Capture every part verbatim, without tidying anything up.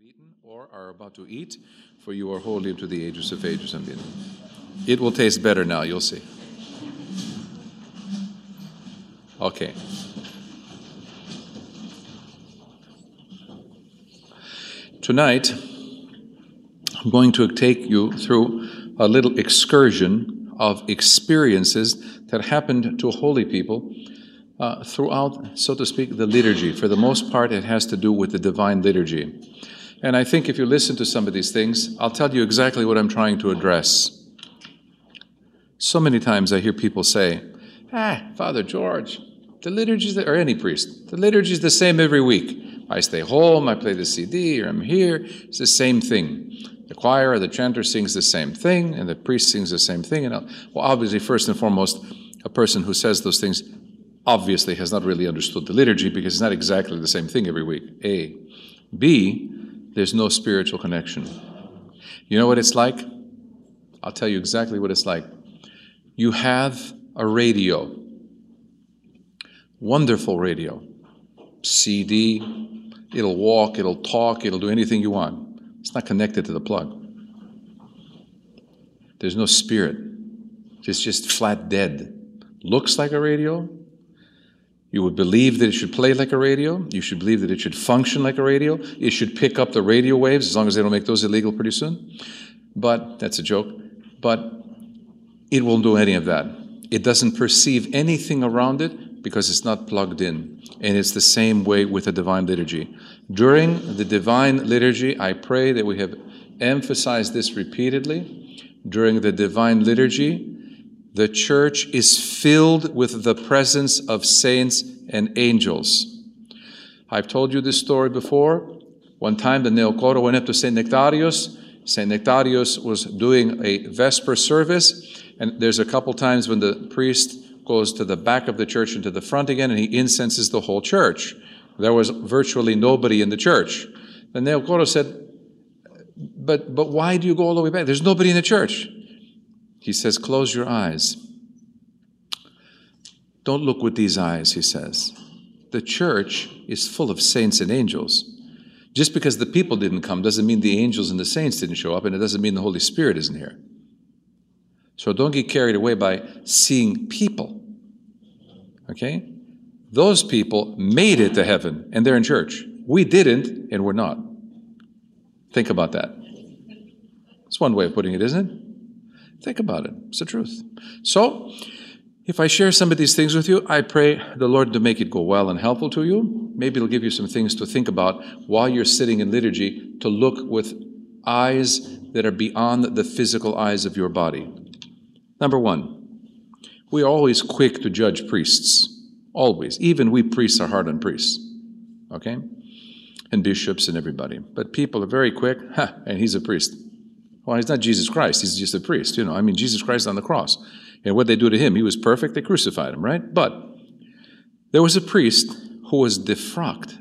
eaten or are about to eat, for you are holy unto the ages of ages. Amen. It will taste better now, you'll see. Okay. Tonight, I'm going to take you through a little excursion of experiences that happened to holy people uh, throughout, so to speak, the liturgy. For the most part, it has to do with the divine liturgy. And I think if you listen to some of these things, I'll tell you exactly what I'm trying to address. So many times I hear people say, ah, Father George, the liturgy is, the, or any priest, the liturgy is the same every week. I stay home, I play the C D, or I'm here, it's the same thing. The choir or the chanter sings the same thing, and the priest sings the same thing. And well, obviously, first and foremost, a person who says those things obviously has not really understood the liturgy, because it's not exactly the same thing every week, A. B, there's no spiritual connection. You know what it's like? I'll tell you exactly what it's like. You have a radio, wonderful radio, C D, it'll walk, it'll talk, it'll do anything you want. It's not connected to the plug. There's no spirit. It's just flat dead. Looks like a radio. You would believe that it should play like a radio. You should believe that it should function like a radio. It should pick up the radio waves, as long as they don't make those illegal pretty soon. But, that's a joke. But it won't do any of that. It doesn't perceive anything around it because it's not plugged in. And it's the same way with the divine liturgy. During the divine liturgy, I pray that we have emphasized this repeatedly. During the divine liturgy, the church is filled with the presence of saints and angels. I've told you this story before. One time the Neocoro went up to Saint Nectarios. Saint Nectarios was doing a Vesper service, and there's a couple times when the priest goes to the back of the church and to the front again, and he incenses the whole church. There was virtually nobody in the church. The Neocoro said, but, but why do you go all the way back? There's nobody in the church. He says, close your eyes. Don't look with these eyes, he says. The church is full of saints and angels. Just because the people didn't come doesn't mean the angels and the saints didn't show up, and it doesn't mean the Holy Spirit isn't here. So don't get carried away by seeing people. Okay? Those people made it to heaven, and they're in church. We didn't, and we're not. Think about that. It's one way of putting it, isn't it? Think about it. It's the truth. So, if I share some of these things with you, I pray the Lord to make it go well and helpful to you. Maybe it'll give you some things to think about while you're sitting in liturgy, to look with eyes that are beyond the physical eyes of your body. Number one, we are always quick to judge priests. Always. Even we priests are hard on priests. Okay? And bishops and everybody. But people are very quick, ha, and he's a priest. Well, he's not Jesus Christ. He's just a priest. You know, I mean, Jesus Christ on the cross. And what they do to him, he was perfect. They crucified him, right? But there was a priest who was defrocked.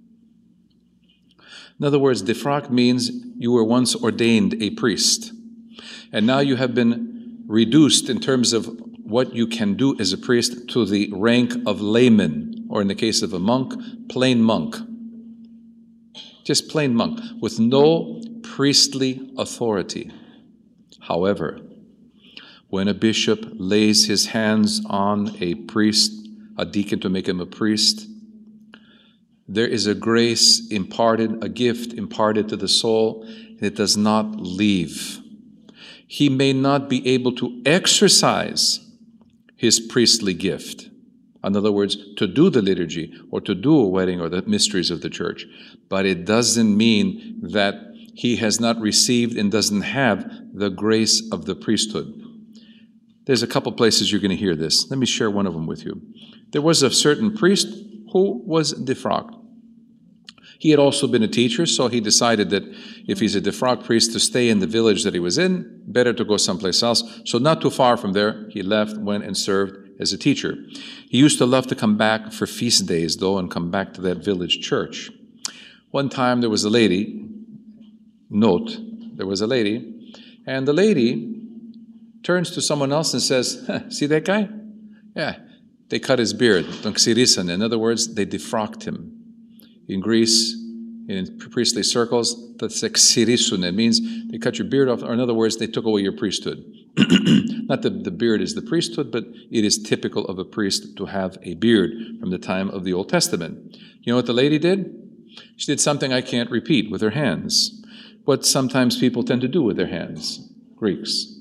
In other words, defrocked means you were once ordained a priest. And now you have been reduced in terms of what you can do as a priest to the rank of layman, or in the case of a monk, plain monk. Just plain monk, with no priestly authority. However, when a bishop lays his hands on a priest, a deacon to make him a priest, there is a grace imparted, a gift imparted to the soul, and it does not leave. He may not be able to exercise his priestly gift. In other words, to do the liturgy or to do a wedding or the mysteries of the church. But it doesn't mean that he has not received and doesn't have the grace of the priesthood. There's a couple places you're going to hear this. Let me share one of them with you. There was a certain priest who was defrocked. He had also been a teacher, so he decided that if he's a defrocked priest, to stay in the village that he was in, better to go someplace else. So not too far from there, he left, went and served as a teacher. He used to love to come back for feast days, though, and come back to that village church. One time there was a lady, note, there was a lady, and the lady turns to someone else and says, see that guy? Yeah, they cut his beard. In other words, they defrocked him. In Greece, in priestly circles, that's exirisun. It means they cut your beard off, or in other words, they took away your priesthood. Not that the beard is the priesthood, but it is typical of a priest to have a beard from the time of the Old Testament. You know what the lady did? She did something I can't repeat with her hands. What sometimes people tend to do with their hands, Greeks.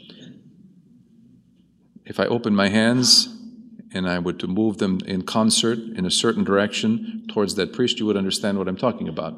If I open my hands and I were to move them in concert in a certain direction towards that priest, you would understand what I'm talking about.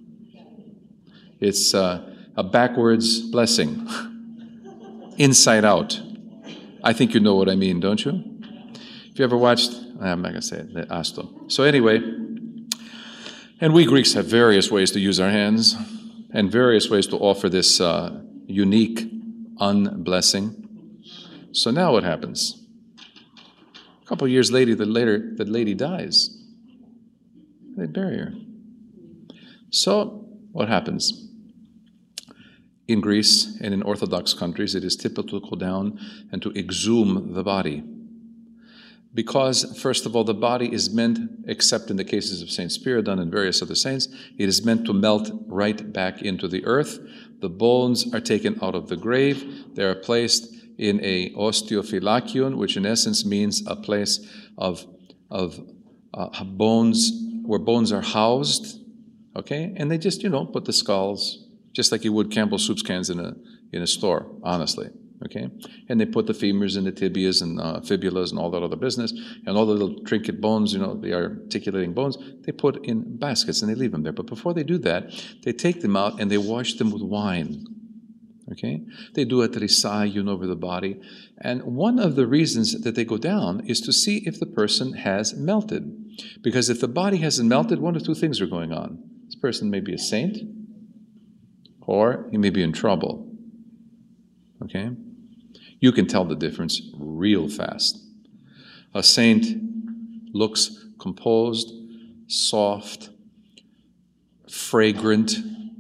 It's uh, a backwards blessing, inside out. I think you know what I mean, don't you? If you ever watched, I'm not going to say it, Asto. So anyway, and we Greeks have various ways to use our hands and various ways to offer this uh, unique unblessing. So now what happens? A couple of years later, the later the lady dies. They bury her. So what happens? In Greece and in Orthodox countries, it is typical to go down and to exhume the body. Because, first of all, the body is meant, except in the cases of Saint Spiridon and various other saints, it is meant to melt right back into the earth. The bones are taken out of the grave. They are placed in a osteophylakion, which in essence means a place of, of uh, bones, where bones are housed, okay? And they just, you know, put the skulls, just like you would Campbell soup cans in a, in a store, honestly, okay? And they put the femurs and the tibias and uh, fibulas and all that other business, and all the little trinket bones, you know, the articulating bones, they put in baskets and they leave them there. But before they do that, they take them out and they wash them with wine. Okay, they do a trisayun over the body, and one of the reasons that they go down is to see if the person has melted, because if the body hasn't melted, one of two things are going on. This person may be a saint, or he may be in trouble. Okay, you can tell the difference real fast. A saint looks composed, soft, fragrant.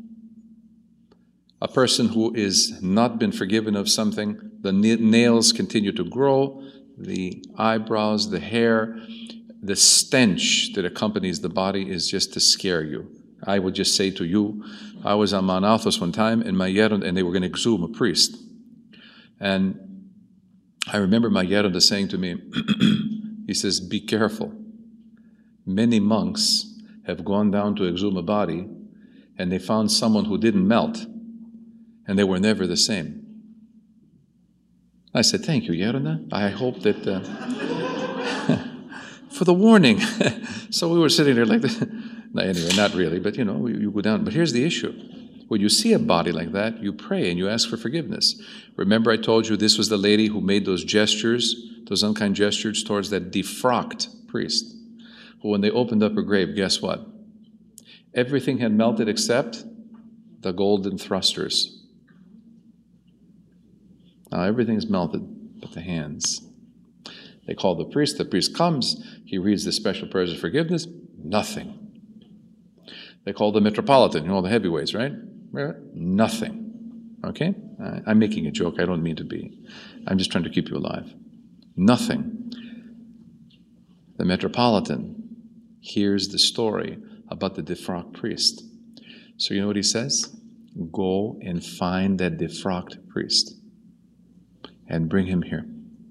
A person who is not been forgiven of something, the nails continue to grow, the eyebrows, the hair, the stench that accompanies the body is just to scare you. I would just say to you, I was on Mount Athos one time in Mayeron, and they were going to exhume a priest. And I remember Mayeron saying to me, he says, be careful. Many monks have gone down to exhume a body, and they found someone who didn't melt, and they were never the same. I said, thank you, Yerona. I hope that, uh, for the warning. So we were sitting there like this. No, anyway, not really, but you know, you go down. But here's the issue. When you see a body like that, you pray and you ask for forgiveness. Remember I told you this was the lady who made those gestures, those unkind gestures towards that defrocked priest, who when they opened up her grave, guess what? Everything had melted except the golden thrusters. Now everything's melted but the hands. They call the priest. The priest comes. He reads the special prayers of forgiveness. Nothing. They call the metropolitan, you know, the heavyweights, right? Nothing. Okay? I'm making a joke. I don't mean to be. I'm just trying to keep you alive. Nothing. The metropolitan hears the story about the defrocked priest. So you know what he says? Go and find that defrocked priest and bring him here.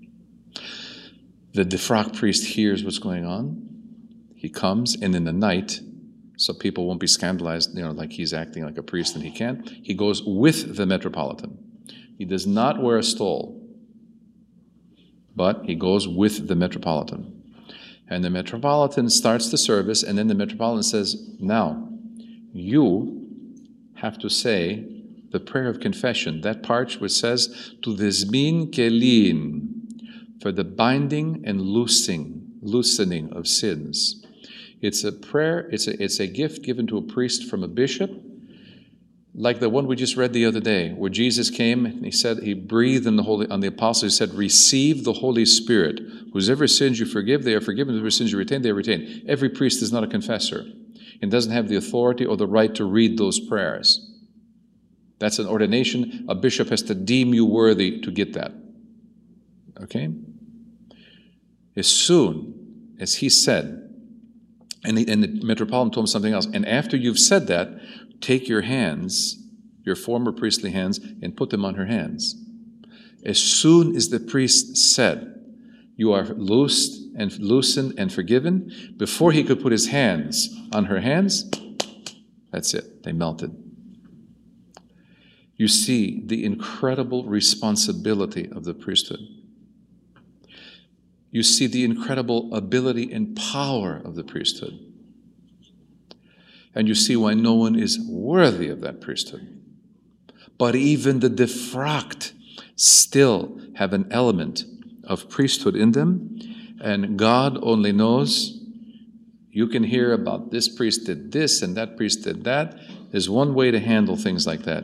The defrocked priest hears what's going on. He comes, and in the night, so people won't be scandalized, you know, like he's acting like a priest and he can't, he goes with the metropolitan. He does not wear a stole, but he goes with the metropolitan. And the metropolitan starts the service, and then the metropolitan says, now, you have to say the prayer of confession, that part which says, to Desmin Kelin, for the binding and loosing, loosening of sins. It's a prayer, it's a, it's a gift given to a priest from a bishop, like the one we just read the other day, where Jesus came and he said, he breathed in the Holy, on the apostles, he said, receive the Holy Spirit. Whosever sins you forgive, they are forgiven. Whosever sins you retain, they are retained. Every priest is not a confessor and doesn't have the authority or the right to read those prayers. That's an ordination. A bishop has to deem you worthy to get that. Okay? As soon as he said, And the, and the Metropolitan told him something else. And after you've said that, take your hands, your former priestly hands, and put them on her hands. As soon as the priest said, you are loosed and loosened and forgiven, before he could put his hands on her hands, that's it, they melted. You see the incredible responsibility of the priesthood. You see the incredible ability and power of the priesthood. And you see why no one is worthy of that priesthood. But even the defrocked still have an element of priesthood in them, and God only knows. You can hear about this priest did this and that priest did that. There's one way to handle things like that.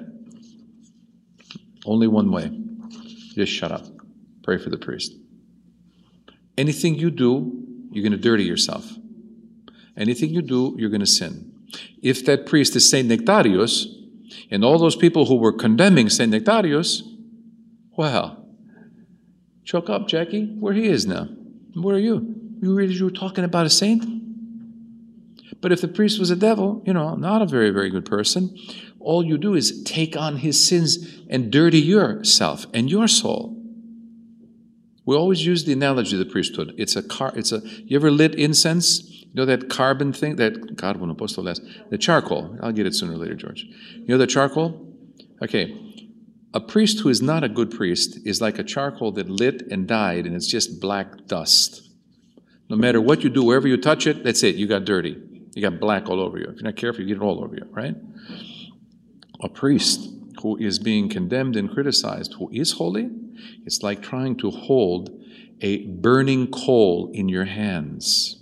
Only one way. Just shut up. Pray for the priest. Anything you do, you're going to dirty yourself. Anything you do, you're going to sin. If that priest is Saint Nectarius, and all those people who were condemning Saint Nectarius, well, choke up, Jackie, where he is now. Where are you? You really you were talking about a saint? But if the priest was a devil, you know, not a very, very good person, all you do is take on his sins and dirty yourself and your soul. We always use the analogy of the priesthood. It's a car. It's a. You ever lit incense? You know that carbon thing? That God won't post less. The charcoal. I'll get it sooner or later, George. You know the charcoal? Okay. A priest who is not a good priest is like a charcoal that lit and died, and it's just black dust. No matter what you do, wherever you touch it, that's it. You got dirty. You got black all over you. If you're not careful, you get it all over you, right? A priest who is being condemned and criticized, who is holy, it's like trying to hold a burning coal in your hands.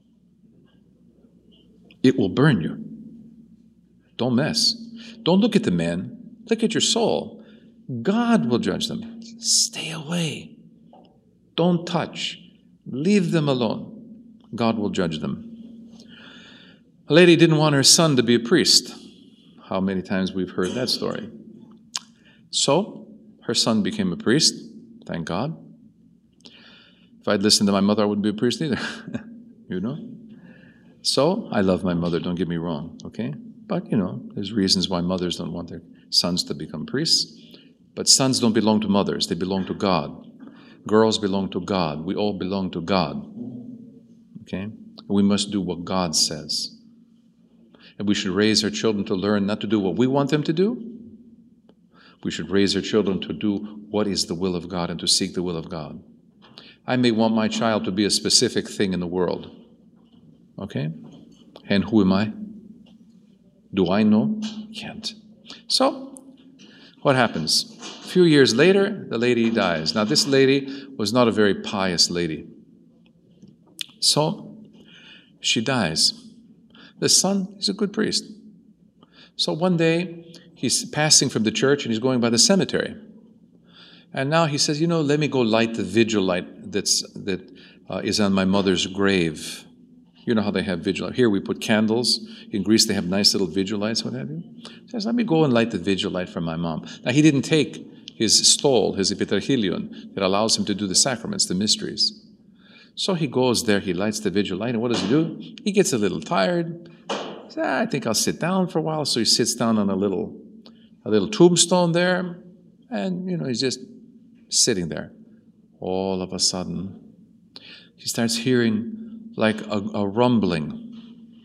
It will burn you. Don't mess. Don't look at the man. Look at your soul. God will judge them. Stay away. Don't touch. Leave them alone. God will judge them. A lady didn't want her son to be a priest. How many times we've heard that story. So, her son became a priest. Thank God. If I'd listened to my mother, I wouldn't be a priest either. You know? So, I love my mother, don't get me wrong, okay? But, you know, there's reasons why mothers don't want their sons to become priests. But sons don't belong to mothers, they belong to God. Girls belong to God. We all belong to God. Okay? And we must do what God says. And we should raise our children to learn not to do what we want them to do. We should raise our children to do what is the will of God and to seek the will of God. I may want my child to be a specific thing in the world. Okay? And who am I? Do I know? Can't. So, what happens? A few years later, the lady dies. Now, this lady was not a very pious lady. So, she dies. The son is a good priest. So one day, he's passing from the church and he's going by the cemetery. And now he says, you know, let me go light the vigil light that's, that uh, is on my mother's grave. You know how they have vigil. Here we put candles. In Greece they have nice little vigil lights, what have you. He says, let me go and light the vigil light for my mom. Now he didn't take his stole, his epitrachilion, that allows him to do the sacraments, the mysteries. So he goes there, he lights the vigil light, and what does he do? He gets a little tired. He says, ah, I think I'll sit down for a while. So he sits down on a little, a little tombstone there, and you know he's just sitting there. All of a sudden, he starts hearing like a, a rumbling.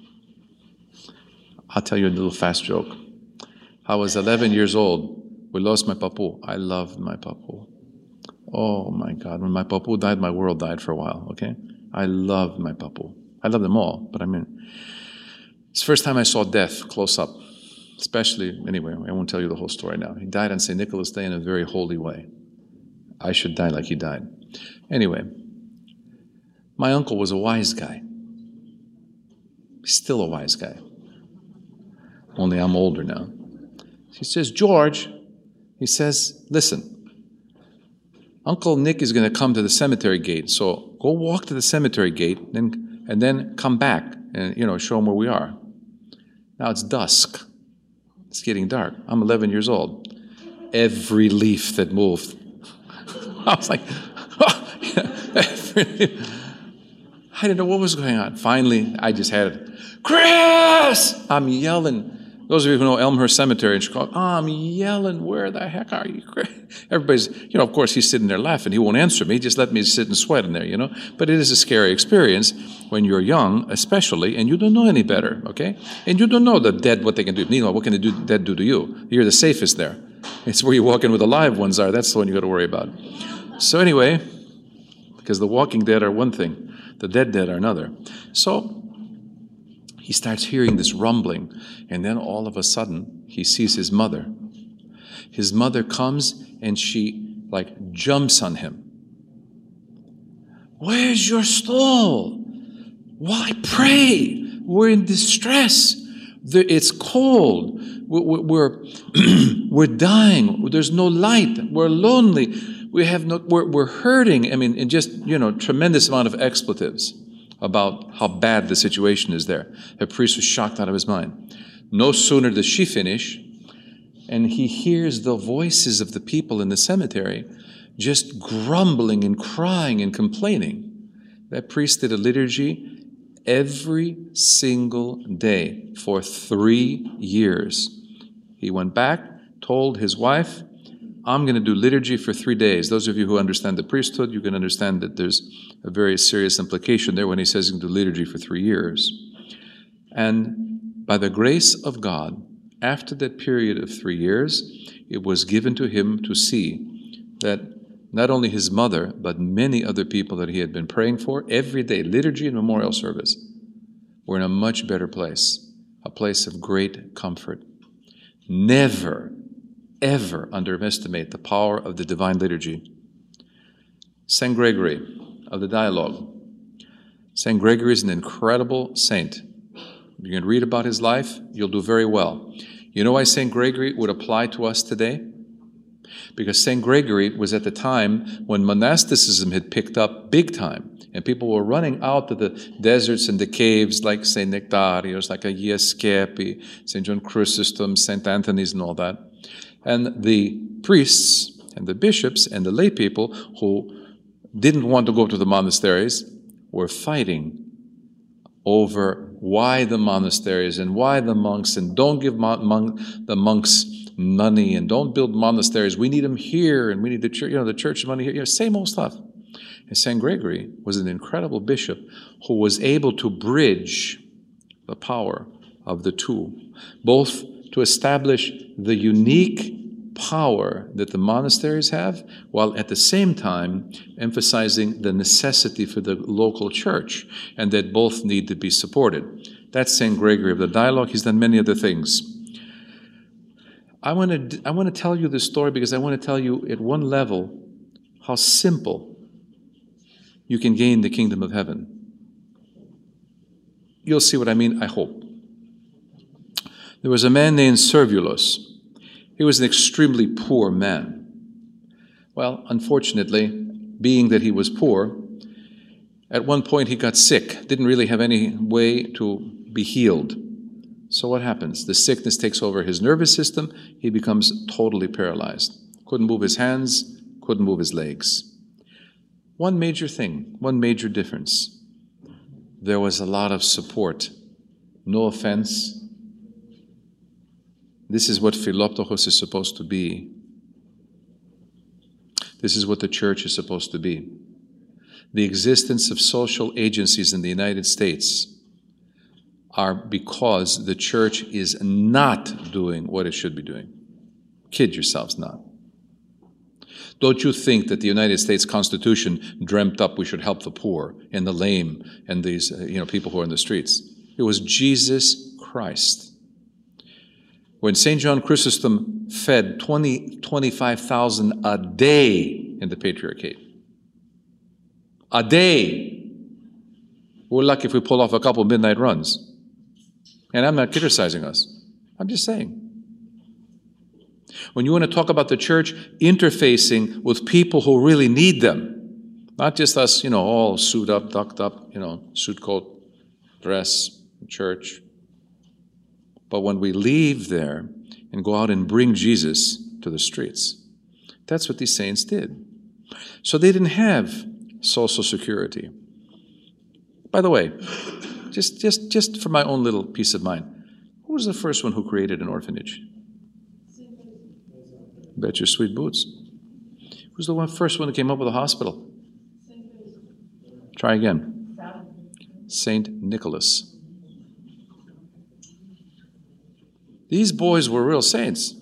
I'll tell you a little fast joke. I was eleven years old. We lost my papu. I loved my papu. Oh my God, when my papu died, my world died for a while, okay? I loved my papu. I love them all, but I mean, it's the first time I saw death close up, especially, anyway, I won't tell you the whole story now. He died on Saint Nicholas Day in a very holy way. I should die like he died. Anyway, my uncle was a wise guy. He's still a wise guy. Only I'm older now. He says, George, he says, listen, Uncle Nick is going to come to the cemetery gate, so go walk to the cemetery gate and, and then come back and, you know, show him where we are. Now it's dusk. It's getting dark. I'm eleven years old. Every leaf that moved. I was like, oh, every leaf. I didn't know what was going on. Finally, I just had it. Chris! I'm yelling. Those of you who know Elmhurst Cemetery in Chicago, I'm yelling, where the heck are you, Chris? Everybody's, you know, of course, he's sitting there laughing. He won't answer me. Just let me sit and sweat in there, you know. But it is a scary experience when you're young, especially, and you don't know any better, okay? And you don't know the dead, what they can do. Meanwhile, what can the do, dead do to you? You're the safest there. It's where you walk in where the live ones are. That's the one you got to worry about. So anyway, because the walking dead are one thing, the dead dead are another. So he starts hearing this rumbling, and then all of a sudden, he sees his mother. His mother comes, and she, like, jumps on him. Where's your stole? Why pray? We're in distress. It's cold. We're, we're, we're dying. There's no light. We're lonely. We have no, we're, we're hurting. I mean, and just, you know, tremendous amount of expletives about how bad the situation is there. The priest was shocked out of his mind. No sooner does she finish, and he hears the voices of the people in the cemetery just grumbling and crying and complaining. That priest did a liturgy every single day for three years. He went back, told his wife, I'm going to do liturgy for three days. Those of you who understand the priesthood, you can understand that there's a very serious implication there when he says he's going to do liturgy for three years. And by the grace of God, after that period of three years, it was given to him to see that not only his mother, but many other people that he had been praying for every day, liturgy and memorial service, were in a much better place, a place of great comfort. Never, ever underestimate the power of the divine liturgy. Saint Gregory of the Dialogue. Saint Gregory is an incredible saint. You can read about his life, you'll do very well. You know why Saint Gregory would apply to us today? Because Saint Gregory was at the time when monasticism had picked up big time, and people were running out to the deserts and the caves like Saint Nectarius, like Iescepi, Saint John Chrysostom, Saint Anthony's and all that. And the priests and the bishops and the lay people who didn't want to go to the monasteries were fighting over why the monasteries and why the monks, and don't give mon- mon- the monks money and don't build monasteries. We need them here, and we need the church, you know, the church money here. You know, same old stuff. And Saint Gregory was an incredible bishop who was able to bridge the power of the two, both to establish the unique power that the monasteries have, while at the same time emphasizing the necessity for the local church, and that both need to be supported. That's Saint Gregory of the Dialogue. He's done many other things. I want to I want to tell you this story because I want to tell you at one level how simple you can gain the kingdom of heaven. You'll see what I mean, I hope. There was a man named Servulus. He was an extremely poor man. Well, unfortunately, being that he was poor, at one point he got sick, didn't really have any way to be healed. So what happens? The sickness takes over his nervous system. He becomes totally paralyzed. Couldn't move his hands, couldn't move his legs. One major thing, one major difference. There was a lot of support. No offense. This is what Philoptochos is supposed to be. This is what the church is supposed to be. The existence of social agencies in the United States are because the church is not doing what it should be doing. Kid yourselves not. Don't you think that the United States Constitution dreamt up we should help the poor and the lame and these uh, you know people who are in the streets? It was Jesus Christ. When Saint John Chrysostom fed twenty, twenty-five thousand a day in the Patriarchate, a day, we're lucky if we pull off a couple midnight runs. And I'm not criticizing us. I'm just saying. When you want to talk about the church interfacing with people who really need them, not just us, you know, all suit up, ducked up, you know, suit, coat, dress, church. But when we leave there and go out and bring Jesus to the streets, that's what these saints did. So they didn't have social security. By the way, just, just, just for my own little peace of mind, who was the first one who created an orphanage? Bet your sweet boots. Who's the one first one that came up with a hospital? Try again. Saint Nicholas. These boys were real saints.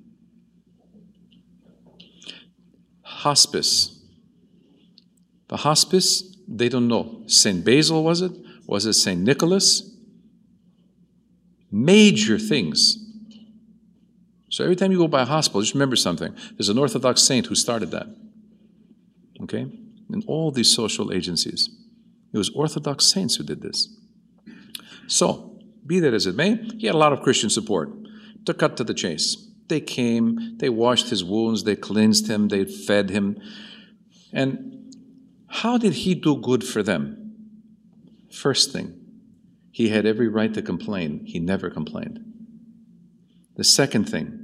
Hospice. The hospice, they don't know. Saint Basil, was it? Was it Saint Nicholas? Major things. So every time you go by a hospital, just remember something. There's an Orthodox saint who started that. Okay? In all these social agencies. It was Orthodox saints who did this. So, be that as it may, he had a lot of Christian support. To cut to the chase. They came, they washed his wounds, they cleansed him, they fed him. And how did he do good for them? First thing, he had every right to complain. He never complained. The second thing,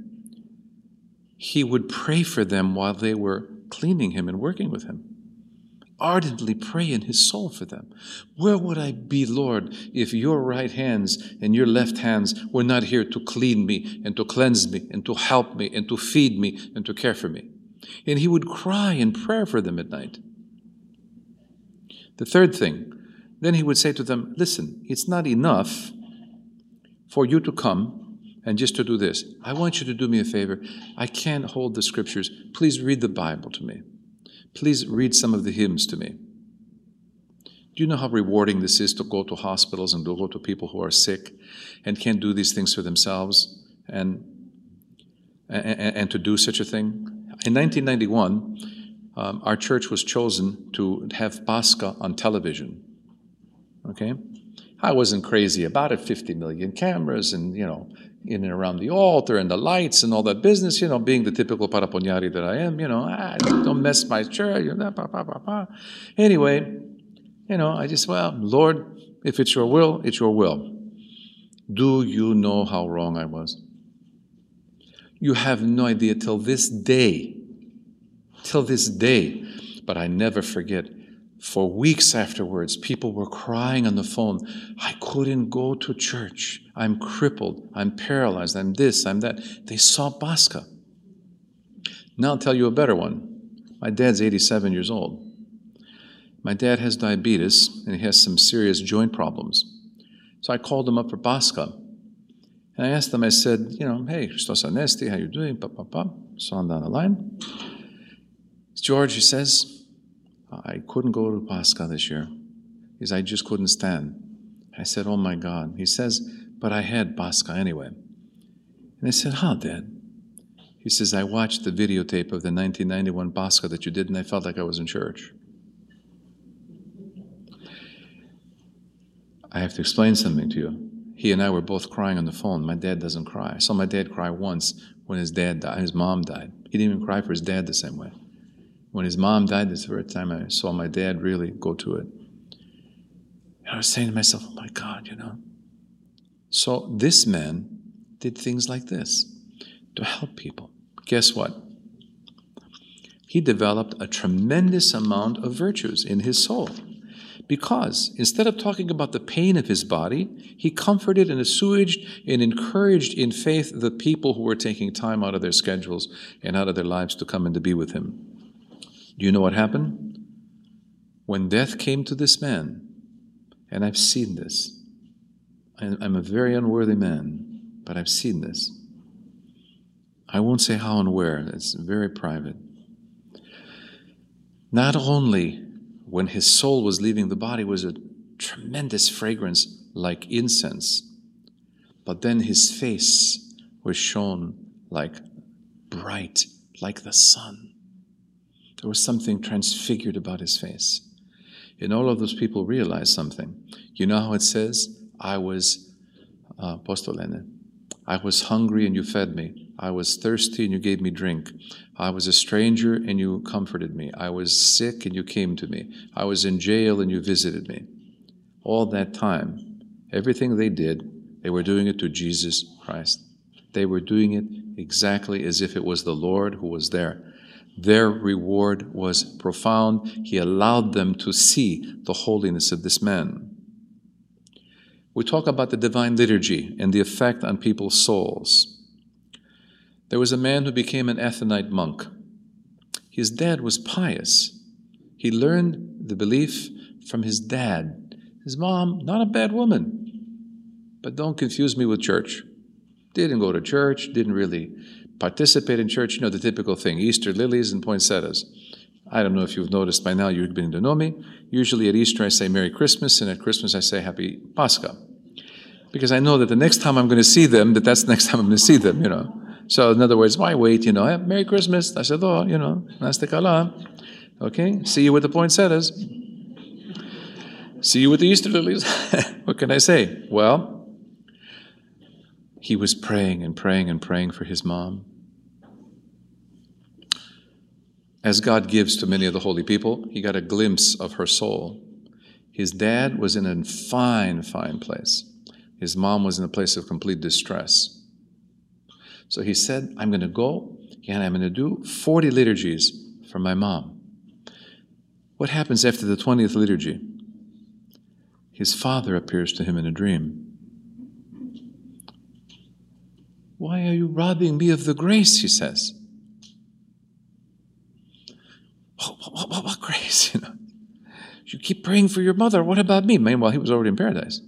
he would pray for them while they were cleaning him and working with him. Ardently pray in his soul for them. Where would I be, Lord, if your right hands and your left hands were not here to clean me and to cleanse me and to help me and to feed me and to care for me? And he would cry in prayer for them at night. The third thing, then he would say to them, listen, it's not enough for you to come and just to do this. I want you to do me a favor. I can't hold the scriptures. Please read the Bible to me. Please read some of the hymns to me. Do you know how rewarding this is to go to hospitals and to go to people who are sick and can't do these things for themselves and, and, and to do such a thing? In nineteen ninety-one, um, our church was chosen to have Pascha on television. Okay? I wasn't crazy about it, fifty million cameras and, you know, in and around the altar and the lights and all that business, you know, being the typical paraponiari that I am, you know, ah, don't mess my church, you know, bah, bah, bah, bah. Anyway, you know, I just, well, Lord, if it's your will, it's your will. Do you know how wrong I was? You have no idea till this day, till this day, but I never forget. For weeks afterwards, people were crying on the phone, I couldn't go to church. I'm crippled. I'm paralyzed. I'm this, I'm that. They saw Pascha. Now I'll tell you a better one. My dad's eighty-seven years old. My dad has diabetes, and he has some serious joint problems. So I called him up for Pascha. And I asked him, I said, you know, hey, Christos Anesti, how you doing? Pa, pa, pa. So on down the line. George, he says, I couldn't go to Pascha this year. He says, I just couldn't stand. I said, oh my God. He says, but I had Pascha anyway. And I said, how, Dad? He says, I watched the videotape of the nineteen ninety-one Pascha that you did, and I felt like I was in church. I have to explain something to you. He and I were both crying on the phone. My dad doesn't cry. I saw my dad cry once when his dad died, his mom died. He didn't even cry for his dad the same way. When his mom died, that's the first time I saw my dad really go to it. And I was saying to myself, oh my God, you know. So this man did things like this to help people. Guess what? He developed a tremendous amount of virtues in his soul. Because instead of talking about the pain of his body, he comforted and assuaged and encouraged in faith the people who were taking time out of their schedules and out of their lives to come and to be with him. Do you know what happened? When death came to this man, and I've seen this, I'm a very unworthy man, but I've seen this. I won't say how and where, it's very private. Not only when his soul was leaving the body was a tremendous fragrance like incense, but then his face was shone like bright, like the sun. There was something transfigured about his face. And all of those people realized something. You know how it says, I was, uh, Postolene, I was hungry and you fed me. I was thirsty and you gave me drink. I was a stranger and you comforted me. I was sick and you came to me. I was in jail and you visited me. All that time, everything they did, they were doing it to Jesus Christ. They were doing it exactly as if it was the Lord who was there. Their reward was profound. He allowed them to see the holiness of this man. We talk about the divine liturgy and the effect on people's souls. There was a man who became an Athonite monk. His dad was pious. He learned the belief from his dad. His mom, not a bad woman, but don't confuse me with church. Didn't go to church, didn't really participate in church, you know, the typical thing, Easter lilies and poinsettias. I don't know if you've noticed by now, you're beginning to know me. Usually at Easter I say Merry Christmas, and at Christmas I say Happy Pascha. Because I know that the next time I'm going to see them, that that's the next time I'm going to see them, you know. So in other words, why wait, you know, hey, Merry Christmas, I said, oh, you know, Nasta Kala. Okay, see you with the poinsettias. See you with the Easter lilies. What can I say? Well, he was praying and praying and praying for his mom. As God gives to many of the holy people, he got a glimpse of her soul. His dad was in a fine, fine place. His mom was in a place of complete distress. So he said, I'm going to go and I'm going to do forty liturgies for my mom. What happens after the twentieth liturgy? His father appears to him in a dream. Why are you robbing me of the grace, he says. What, what, what, what grace? You know, you keep praying for your mother. What about me? Meanwhile, he was already in paradise.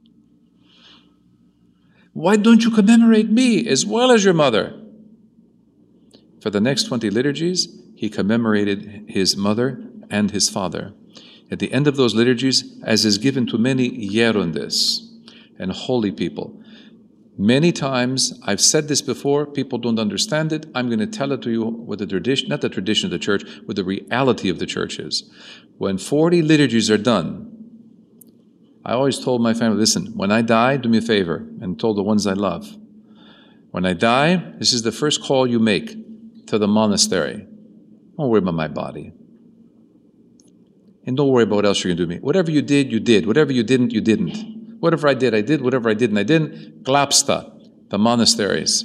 Why don't you commemorate me as well as your mother? For the next twenty liturgies, he commemorated his mother and his father. At the end of those liturgies, as is given to many Yerundes and holy people, many times, I've said this before, people don't understand it. I'm going to tell it to you with the tradition, not the tradition of the church, what the reality of the church is. When forty liturgies are done, I always told my family, listen, when I die, do me a favor, and told the ones I love. When I die, this is the first call you make to the monastery. Don't worry about my body. And don't worry about what else you're going to do to me. Whatever you did, you did. Whatever you didn't, you didn't. Whatever I did, I did. Whatever I didn't, I didn't. Glapsta, the monasteries.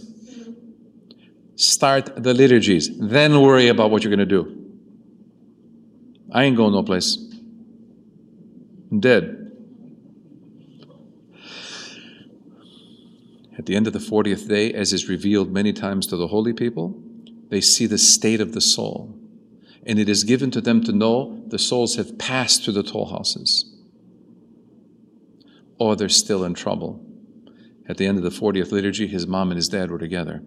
Start the liturgies. Then worry about what you're going to do. I ain't going no place. I'm dead. At the end of the fortieth day, as is revealed many times to the holy people, they see the state of the soul. And it is given to them to know the souls have passed through the toll houses. Or they're still in trouble. At the end of the fortieth liturgy, his mom and his dad were together.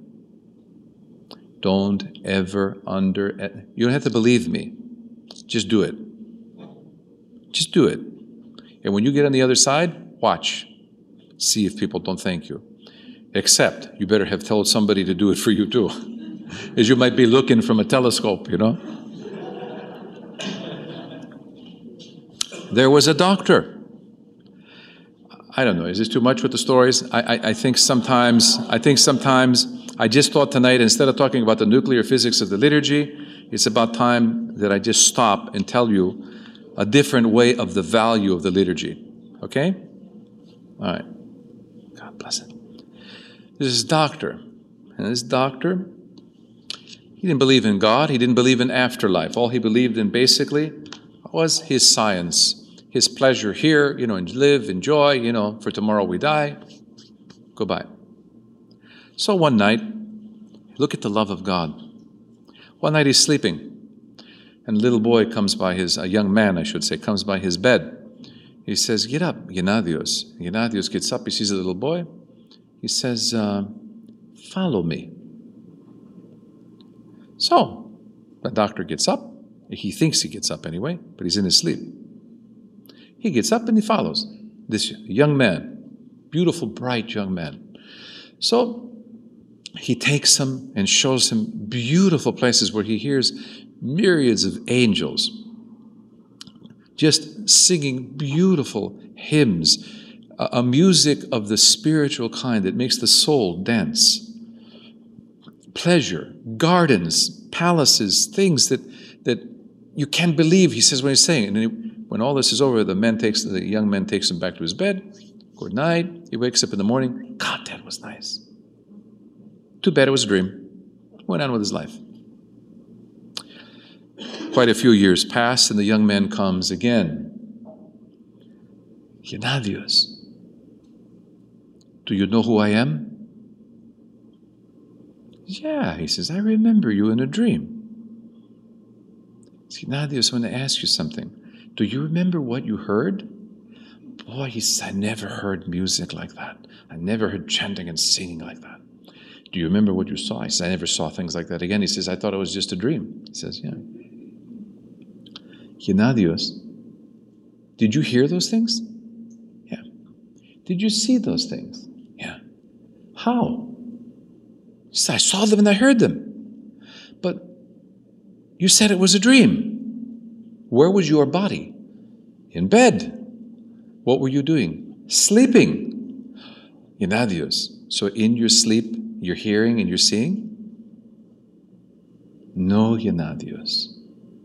Don't ever under... You don't have to believe me. Just do it. Just do it. And when you get on the other side, watch. See if people don't thank you. Except, you better have told somebody to do it for you too. As you might be looking from a telescope, you know. There was a doctor. I don't know, is this too much with the stories? I, I, I think sometimes, I think sometimes, I just thought tonight, instead of talking about the nuclear physics of the liturgy, it's about time that I just stop and tell you a different way of the value of the liturgy. Okay? All right. God bless it. There's this doctor, and this doctor, he didn't believe in God, he didn't believe in afterlife. All he believed in basically was his science, his pleasure here, you know, and live, enjoy, you know, for tomorrow we die, goodbye. So one night, look at the love of God. One night he's sleeping, and a little boy comes by his, a young man I should say, comes by his bed. He says, get up, Gennadios. Gennadios gets up, he sees a little boy. He says, uh, follow me. So, the doctor gets up. He thinks he gets up anyway, but he's in his sleep. He gets up and he follows this young man, beautiful, bright young man. So, he takes him and shows him beautiful places where he hears myriads of angels just singing beautiful hymns, a music of the spiritual kind that makes the soul dance. Pleasure, gardens, palaces, things that, that you can't believe, he says when he's saying it. And he, when all this is over, the man takes the young man takes him back to his bed. Good night. He wakes up in the morning. God, that was nice. Too bad it was a dream. Went on with his life. Quite a few years pass, and the young man comes again. Gennadios, Do you know who I am? Yeah, he says, I remember you in a dream. See, Ignatius, I want to ask you something. Do you remember what you heard? Boy, he says, I never heard music like that. I never heard chanting and singing like that. Do you remember what you saw? I said, I never saw things like that again. He says, I thought it was just a dream. He says, yeah. Ignatius, did you hear those things? Yeah. Did you see those things? Yeah. How? He said, I saw them and I heard them. But you said it was a dream. Where was your body? In bed. What were you doing? Sleeping. Ignatius, so in your sleep, you're hearing and you're seeing? No, Ignatius.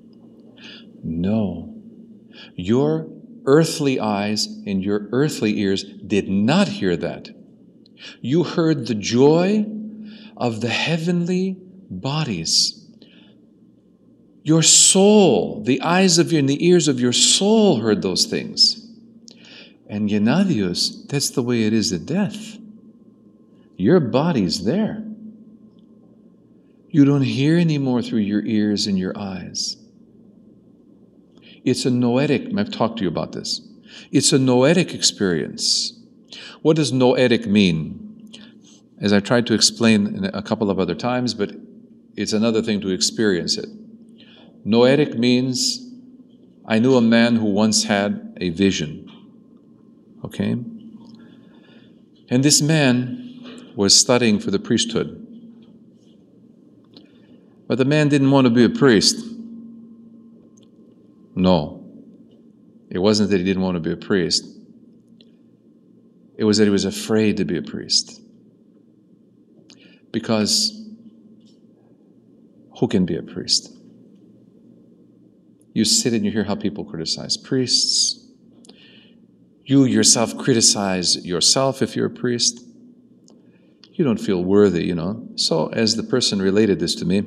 No. Your earthly eyes and your earthly ears did not hear that. You heard the joy of the heavenly bodies. Your soul, the eyes of your and the ears of your soul heard those things. And Ignatius, that's the way it is at death. Your body's there. You don't hear anymore through your ears and your eyes. It's a noetic, I've talked to you about this. It's a noetic experience. What does noetic mean? As I tried to explain a couple of other times, but it's another thing to experience it. Noetic means, I knew a man who once had a vision. Okay? And this man was studying for the priesthood. But the man didn't want to be a priest. No. It wasn't that he didn't want to be a priest. It was that he was afraid to be a priest. Because who can be a priest? You sit and you hear how people criticize priests. You yourself criticize yourself if you're a priest. You don't feel worthy, you know. So as the person related this to me,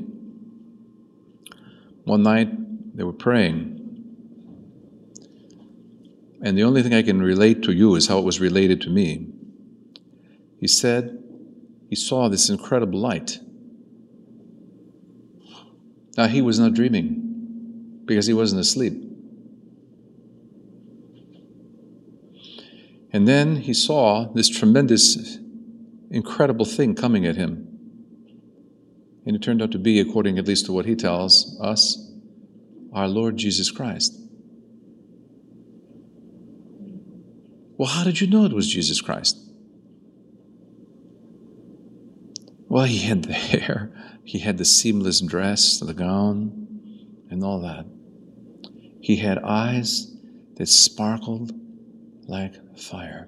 one night they were praying. And the only thing I can relate to you is how it was related to me. He said he saw this incredible light. Now he was not dreaming because he wasn't asleep. And then he saw this tremendous, incredible thing coming at him. And it turned out to be, according at least to what he tells us, our Lord Jesus Christ. Well, how did you know it was Jesus Christ? Well, he had the hair, he had the seamless dress, the gown, and all that. He had eyes that sparkled like fire.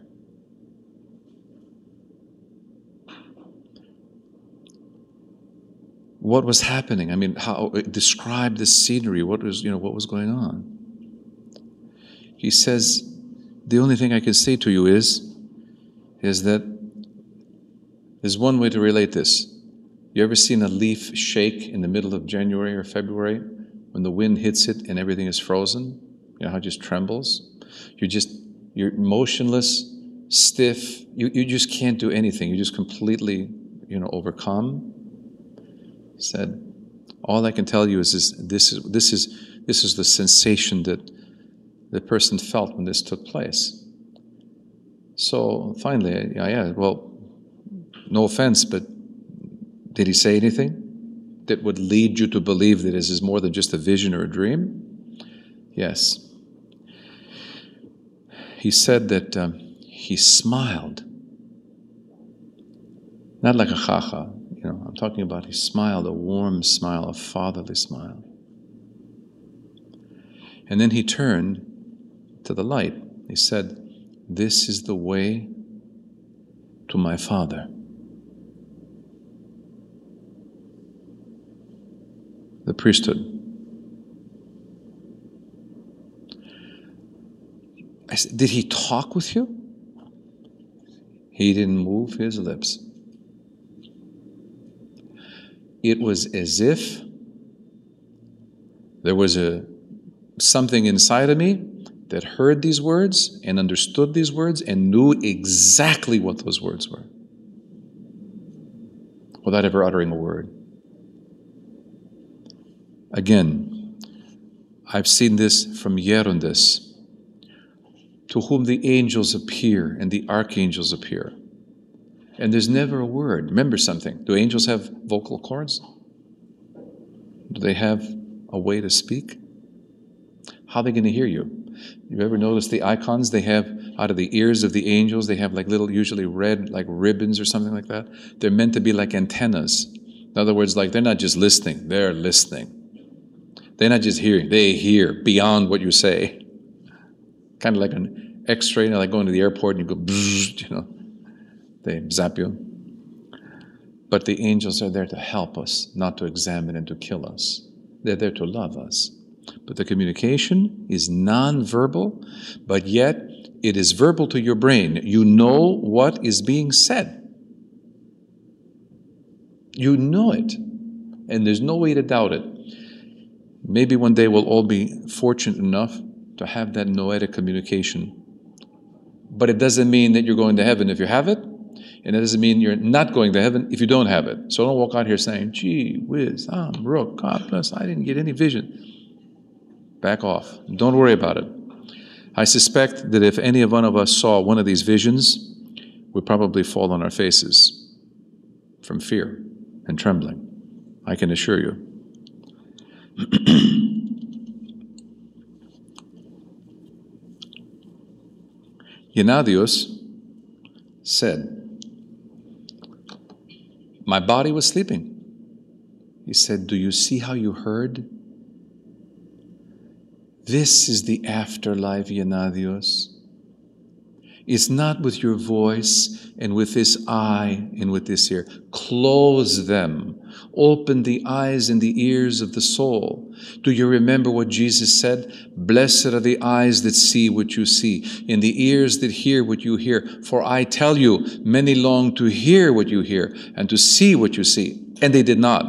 What was happening? I mean, how describe the scenery? What was, you know, what was going on? He says, the only thing I can say to you is, is that there's one way to relate this. You ever seen a leaf shake in the middle of January or February when the wind hits it and everything is frozen? You know how it just trembles? You're just, you're motionless, stiff. You, you just can't do anything. You're just completely, you know, overcome. He said, all I can tell you is this, this is this is this is the sensation that the person felt when this took place. So finally, yeah, yeah, well, no offense, but did he say anything that would lead you to believe that this is more than just a vision or a dream? Yes. He said that um, he smiled. Not like a chacha, you know, I'm talking about he smiled, a warm smile, a fatherly smile. And then he turned to the light. He said, this is the way to my Father. The priesthood. I said, did he talk with you? He didn't move his lips. It was as if there was a something inside of me that heard these words and understood these words and knew exactly what those words were without ever uttering a word. Again, I've seen this from Gerondas, to whom the angels appear and the archangels appear. And there's never a word. Remember something. Do angels have vocal cords? Do they have a way to speak? How are they going to hear you? You ever notice the icons they have out of the ears of the angels? They have like little, usually red, like ribbons or something like that. They're meant to be like antennas. In other words, like they're not just listening, they're listening. They're not just hearing, they hear beyond what you say. Kind of like an X-ray, you know, like going to the airport and you go, bzzz, you know, they zap you. But the angels are there to help us, not to examine and to kill us. They're there to love us. But the communication is non-verbal, but yet it is verbal to your brain. You know what is being said. You know it, and there's no way to doubt it. Maybe one day we'll all be fortunate enough to have that noetic communication. But it doesn't mean that you're going to heaven if you have it, and it doesn't mean you're not going to heaven if you don't have it. So don't walk out here saying, gee whiz, I'm Rook, God bless, I didn't get any vision. Back off. Don't worry about it. I suspect that if any of one of us saw one of these visions, we'd probably fall on our faces from fear and trembling. I can assure you. Gennadios said, my body was sleeping. He said, do you see how you heard? This is the afterlife, Gennadios. It's not with your voice and with this eye and with this ear. Close them. Open the eyes and the ears of the soul. Do you remember what Jesus said? Blessed are the eyes that see what you see, and the ears that hear what you hear. For I tell you, many long to hear what you hear and to see what you see. And they did not.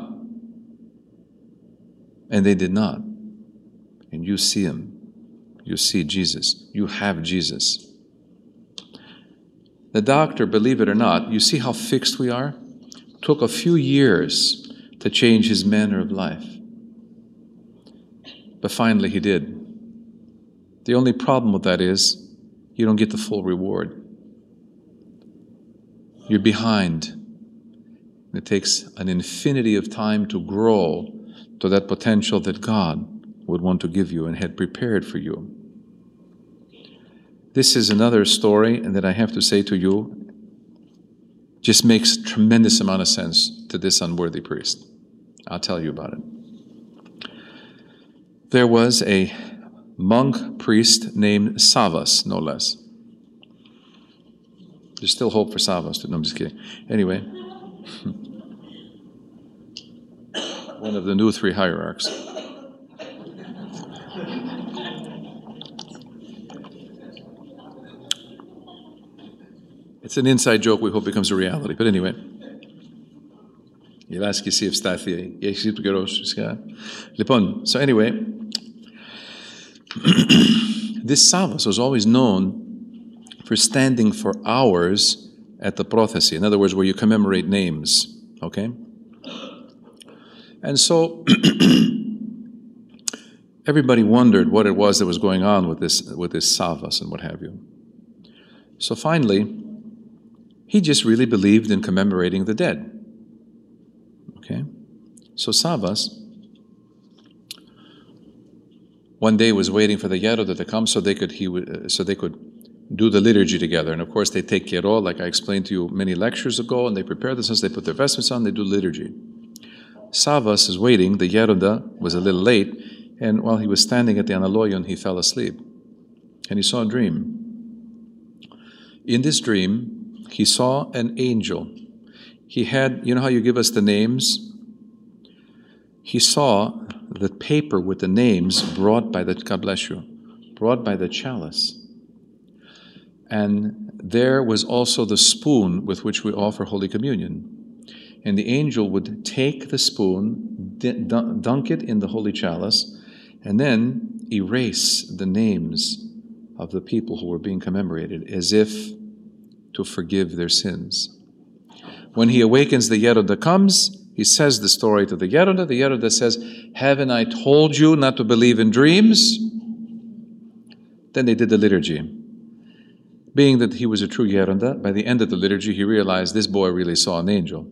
And they did not. And you see him. You see Jesus. You have Jesus. The doctor, believe it or not, you see how fixed we are? Took a few years to change his manner of life. But finally he did. The only problem with that is you don't get the full reward. You're behind. It takes an infinity of time to grow to that potential that God would want to give you and had prepared for you. This is another story, and that I have to say to you, just makes tremendous amount of sense to this unworthy priest. I'll tell you about it. There was a monk priest named Savas, no less. There's still hope for Savas. No, I'm just kidding. Anyway, one of the new three hierarchs. It's an inside joke we hope becomes a reality. But anyway. So anyway, this Savas was always known for standing for hours at the prothesi. In other words, where you commemorate names. Okay? And so everybody wondered what it was that was going on with this with this Savas and what have you. So finally, he just really believed in commemorating the dead. Okay? So Savas one day was waiting for the Geroda to come so they could he would, so they could do the liturgy together. And of course they take Kero, like I explained to you many lectures ago, and they prepare themselves, they put their vestments on, they do liturgy. Savas is waiting, the Geroda was a little late, and while he was standing at the Analoyon, he fell asleep. And he saw a dream. In this dream, he saw an angel. He had, you know how you give us the names? He saw the paper with the names brought by the, God bless you, brought by the chalice. And there was also the spoon with which we offer Holy Communion. And the angel would take the spoon, dunk it in the Holy Chalice, and then erase the names of the people who were being commemorated, as if to forgive their sins. When he awakens, the Yeroda comes. He says the story to the Yeroda. The Yeroda says, haven't I told you not to believe in dreams? Then they did the liturgy. Being that he was a true Yeroda, by the end of the liturgy, he realized this boy really saw an angel.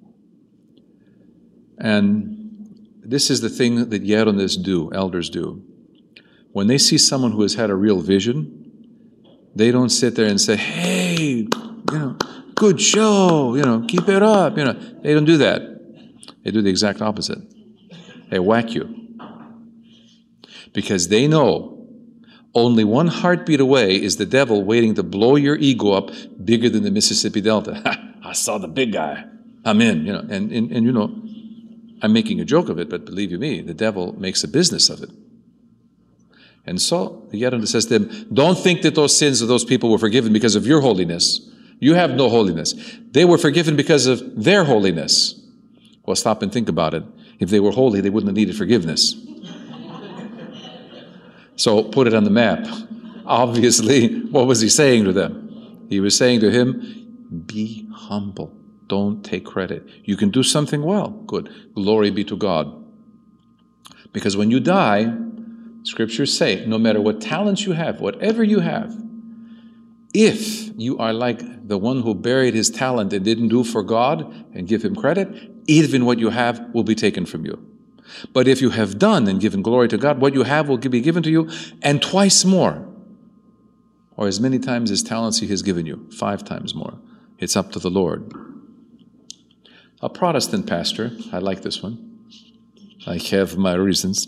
And this is the thing that Yerodas do, elders do. When they see someone who has had a real vision, they don't sit there and say, hey, you know, good show, you know, keep it up, you know. They don't do that. They do the exact opposite. They whack you. Because they know only one heartbeat away is the devil waiting to blow your ego up bigger than the Mississippi Delta. I saw the big guy. I'm in, you know. And, and, and, you know, I'm making a joke of it, but believe you me, the devil makes a business of it. And so the Yeroda says to them, don't think that those sins of those people were forgiven because of your holiness. You have no holiness. They were forgiven because of their holiness. Well, stop and think about it. If they were holy, they wouldn't have needed forgiveness. So put it on the map. Obviously, what was he saying to them? He was saying to him, be humble. Don't take credit. You can do something well. Good. Glory be to God. Because when you die, Scriptures say, no matter what talents you have, whatever you have, if you are like the one who buried his talent and didn't do for God and give him credit, even what you have will be taken from you. But if you have done and given glory to God, what you have will be given to you, and twice more, or as many times as talents he has given you, five times more. It's up to the Lord. A Protestant pastor, I like this one. I have my reasons.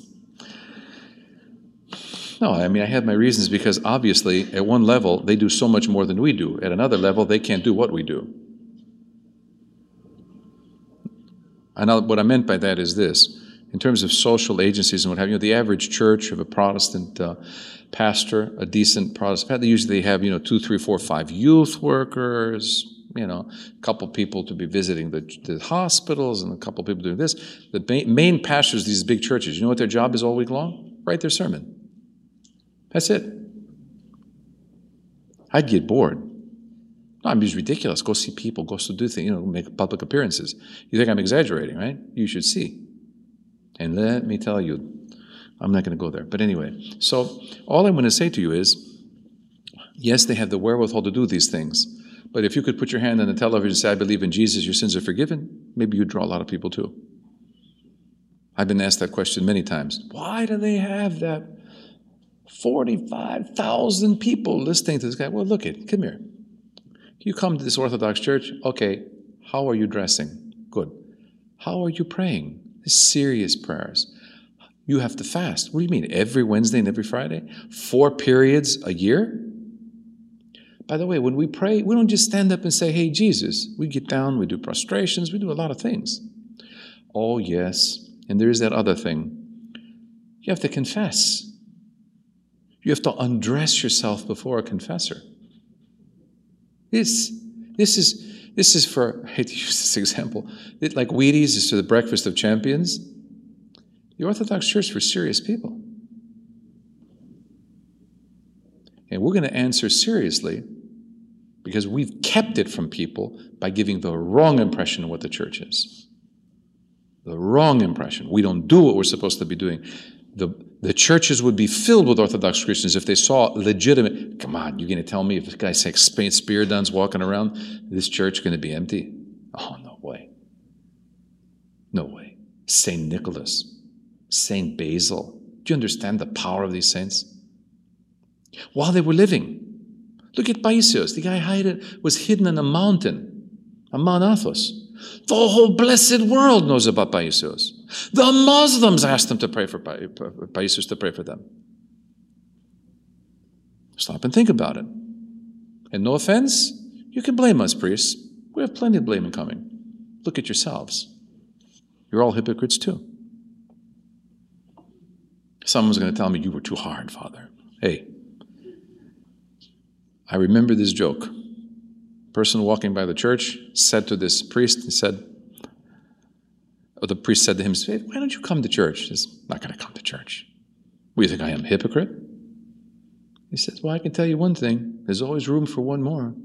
No, I mean, I have my reasons because obviously at one level they do so much more than we do. At another level, they can't do what we do. And what I meant by that is this. In terms of social agencies and what have you, the average church of a Protestant uh, pastor, a decent Protestant pastor, they usually have, you know, two, three, four, five youth workers, you know, a couple people to be visiting the, the hospitals and a couple people doing this. The main, main pastors of these big churches, you know what their job is all week long? Write their sermon. That's it. I'd get bored. No, I'm just ridiculous. Go see people, go to do things, you know, make public appearances. You think I'm exaggerating, right? You should see. And let me tell you, I'm not going to go there. But anyway, so all I'm going to say to you is, yes, they have the wherewithal to do these things. But if you could put your hand on the television and say, I believe in Jesus, your sins are forgiven, maybe you'd draw a lot of people too. I've been asked that question many times. Why do they have that forty-five thousand people listening to this guy? Well, look it, come here. You come to this Orthodox church, okay, how are you dressing? Good. How are you praying? Serious prayers. You have to fast. What do you mean? Every Wednesday and every Friday? Four periods a year? By the way, when we pray, we don't just stand up and say, hey, Jesus. We get down, we do prostrations, we do a lot of things. Oh, yes. And there is that other thing. You have to confess. You have to undress yourself before a confessor. This, this is... This is for, I hate to use this example, it, like Wheaties is to the breakfast of champions. The Orthodox Church for serious people. And we're going to answer seriously because we've kept it from people by giving the wrong impression of what the church is. The wrong impression. We don't do what we're supposed to be doing. The, the churches would be filled with Orthodox Christians if they saw legitimate, come on, you're going to tell me if this guy like Spear Dunn's walking around, this church is going to be empty? Oh, no way. No way. Saint Nicholas, Saint Basil. Do you understand the power of these saints? While they were living. Look at Paisios. The guy hid, was hidden in a mountain, on Mount Athos. The whole blessed world knows about Paisios. The Muslims asked him to pray for Paisios, to pray for them. Stop and think about it. And no offense, you can blame us, priests. We have plenty of blaming coming. Look at yourselves. You're all hypocrites too. Someone's going to tell me, you were too hard, Father. Hey, I remember this joke. Person walking by the church said to this priest, he said, or the priest said to him, why don't you come to church? He says, I'm not going to come to church. What do you think I am, a hypocrite? He says, well, I can tell you one thing. There's always room for one more.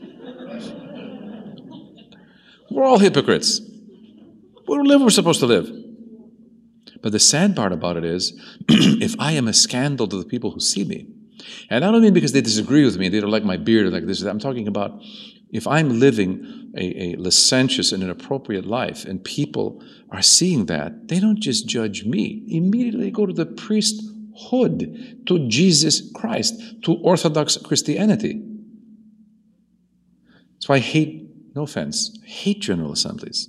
We're all hypocrites. We don't live where we're supposed to live. But the sad part about it is, if I am a scandal to the people who see me, and I don't mean because they disagree with me, they don't like my beard or like this, I'm talking about if I'm living a, a licentious and inappropriate life and people are seeing that, they don't just judge me. Immediately they go to the priesthood, to Jesus Christ, to Orthodox Christianity. That's why I hate, no offense, I hate General Assemblies.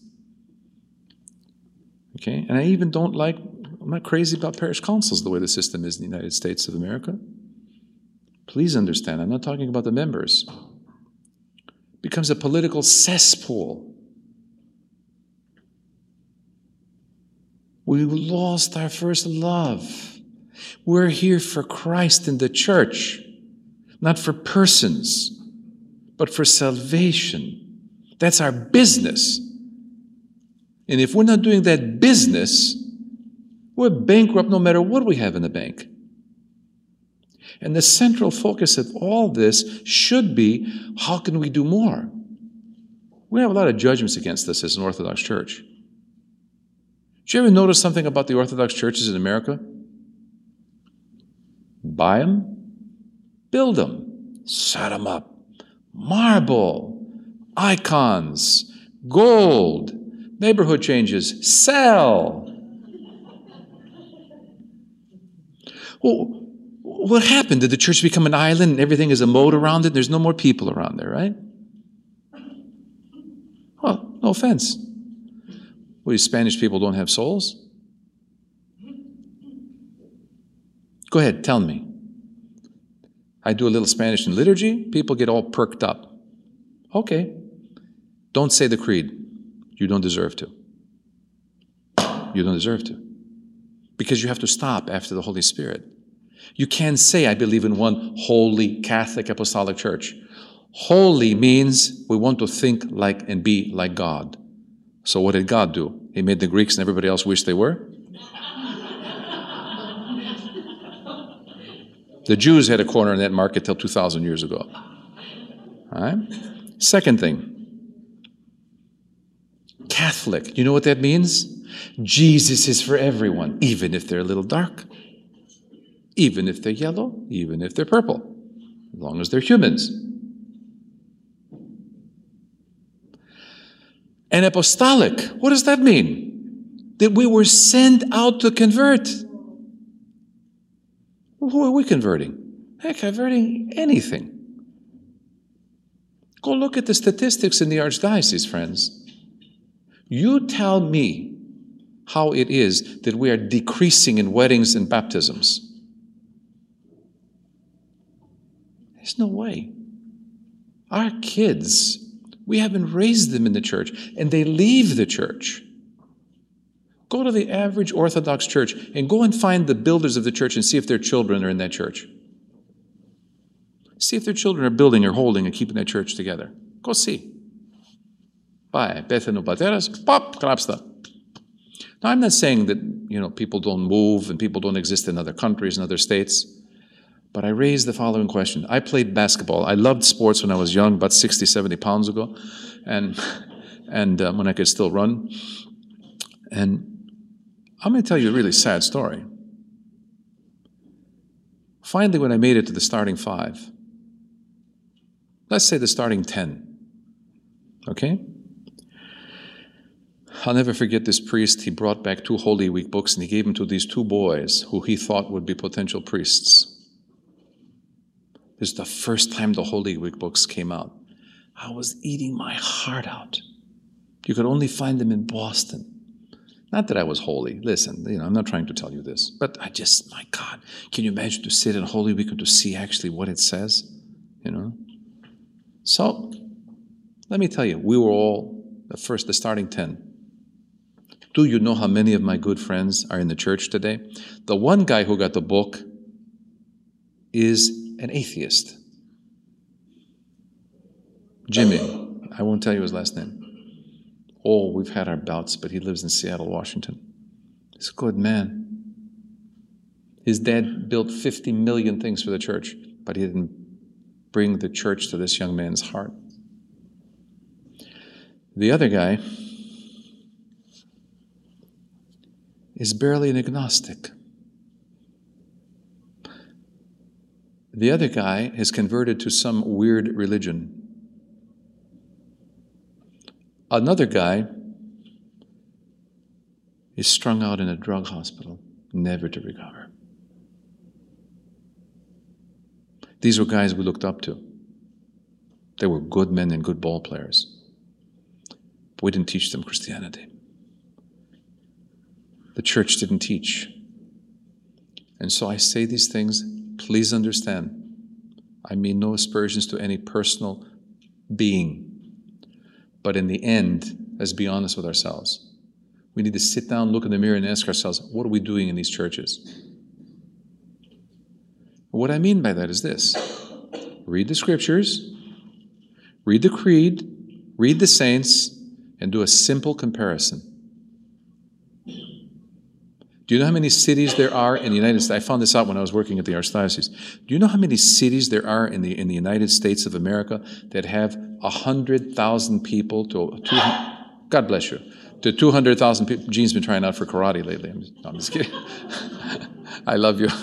Okay, and I even don't like, I'm not crazy about parish councils the way the system is in the United States of America. Please understand, I'm not talking about the members. It becomes a political cesspool. We lost our first love. We're here for Christ and the church, not for persons, but for salvation. That's our business. And if we're not doing that business, we're bankrupt no matter what we have in the bank. And the central focus of all this should be, how can we do more? We have a lot of judgments against us as an Orthodox church. Did you ever notice something about the Orthodox churches in America? Buy them, build them, set them up. Marble, icons, gold, neighborhood changes, sell. Well, what happened? Did the church become an island and everything is a moat around it? There's no more people around there, right? Well, no offense. What, these Spanish people don't have souls? Go ahead, tell me. I do a little Spanish in liturgy, people get all perked up. Okay. Don't say the creed. You don't deserve to. You don't deserve to. Because you have to stop after the Holy Spirit. You can't say, I believe in one holy Catholic Apostolic Church. Holy means we want to think like and be like God. So what did God do? He made the Greeks and everybody else wish they were? The Jews had a corner in that market till two thousand years ago. All right? Second thing. Catholic. You know what that means? Jesus is for everyone, even if they're a little dark, even if they're yellow, even if they're purple, as long as they're humans. And apostolic, what does that mean? That we were sent out to convert. Who are we converting? They're converting anything. Go look at the statistics in the Archdiocese, friends. You tell me how it is that we are decreasing in weddings and baptisms. There's no way. Our kids, we haven't raised them in the church, and they leave the church. Go to the average Orthodox church and go and find the builders of the church and see if their children are in that church. See if their children are building or holding and keeping that church together. Go see. Bye. Bethano Bateras, pop, collapsed. Now, I'm not saying that, you know, people don't move and people don't exist in other countries and other states, but I raised the following question. I played basketball. I loved sports when I was young, about sixty, seventy pounds ago, and and uh, when I could still run. And I'm going to tell you a really sad story. Finally, when I made it to the starting five, let's say the starting ten, okay? I'll never forget this priest. He brought back two Holy Week books and he gave them to these two boys who he thought would be potential priests. This is the first time the Holy Week books came out. I was eating my heart out. You could only find them in Boston. Not that I was holy. Listen, you know, I'm not trying to tell you this, but I just, my God, can you imagine to sit in Holy Week and to see actually what it says? You know? So, let me tell you, we were all the first, the starting ten. Do you know how many of my good friends are in the church today? The one guy who got the book is an atheist. Jimmy. I won't tell you his last name. Oh, we've had our bouts, but he lives in Seattle, Washington. He's a good man. His dad built fifty million things for the church. but he didn't bring the church to this young man's heart. The other guy is barely an agnostic. The other guy has converted to some weird religion. Another guy is strung out in a drug hospital, never to recover. These were guys we looked up to. They were good men and good ball players. But we didn't teach them Christianity. The church didn't teach. And so I say these things, please understand. I mean no aspersions to any personal being. But in the end, let's be honest with ourselves. We need to sit down, look in the mirror, and ask ourselves, what are we doing in these churches? What I mean by that is this. Read the scriptures, read the creed, read the saints, and do a simple comparison. Do you know how many cities there are in the United States? I found this out when I was working at the Archdiocese. Do you know how many cities there are in the in the United States of America that have one hundred thousand people to two hundred, God bless you, to two hundred thousand people? Gene's been trying out for karate lately. I'm just, no, I'm just kidding. I love you.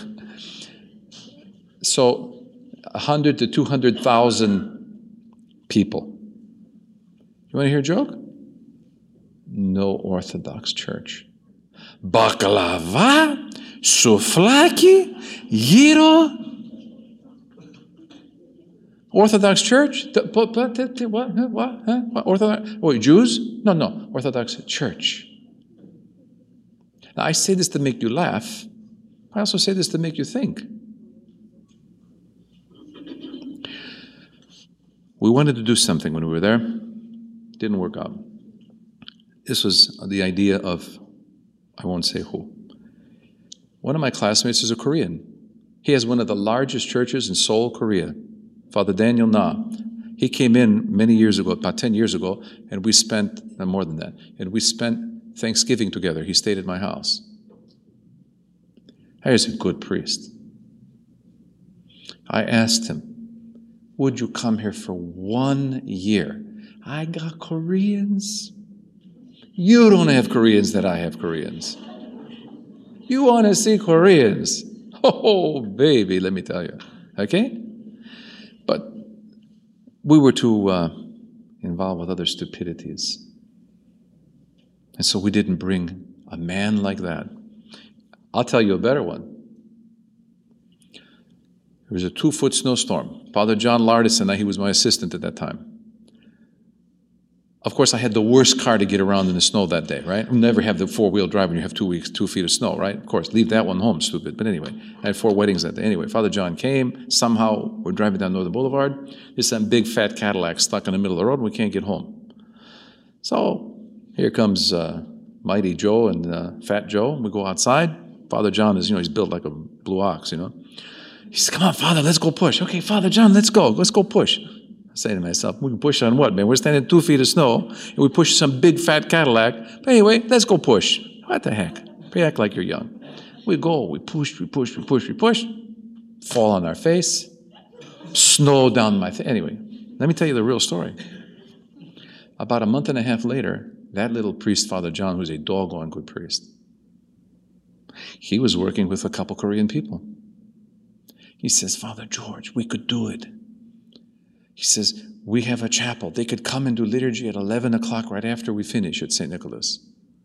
So one hundred to two hundred thousand people. You want to hear a joke? No Orthodox church. Baklava, souvlaki, gyro. Orthodox church? What? What? What? Orthodox? Wait, Jews? No, no. Orthodox church. Now, I say this to make you laugh. I also say this to make you think. We wanted to do something when we were there. Didn't work out. This was the idea of, I won't say who. One of my classmates is a Korean. He has one of the largest churches in Seoul, Korea. Father Daniel Na. He came in many years ago, about ten years ago, and we spent, no, more than that, and we spent Thanksgiving together. He stayed at my house. Here's a good priest. I asked him, would you come here for one year? I got Koreans. You don't have Koreans that I have Koreans. You want to see Koreans? Oh, baby, let me tell you. Okay? But we were too uh, involved with other stupidities. And so we didn't bring a man like that. I'll tell you a better one. There was a two-foot snowstorm. Father John Lardis and I, he was my assistant at that time. Of course, I had the worst car to get around in the snow that day, right? You never have the four-wheel drive when you have two weeks, two feet of snow, right? Of course, leave that one home, stupid. But anyway, I had four weddings that day. Anyway, Father John came. Somehow, we're driving down Northern Boulevard. There's some big, fat Cadillac stuck in the middle of the road, and we can't get home. So here comes uh, Mighty Joe and uh, Fat Joe. We go outside. Father John is, you know, he's built like a blue ox, you know. He says, come on, Father, let's go push. Okay, Father John, let's go. Let's go push. I say to myself, we can push on what, man? We're standing in two feet of snow, and we push some big, fat Cadillac. But anyway, let's go push. What the heck? You act like you're young. We go, we push, we push, we push, we push. Fall on our face. Snow down my face. Anyway, let me tell you the real story. About a month and a half later, that little priest, Father John, who's a doggone good priest, he was working with a couple Korean people. He says, Father George, we could do it. He says, we have a chapel. They could come and do liturgy at eleven o'clock right after we finish at Saint Nicholas.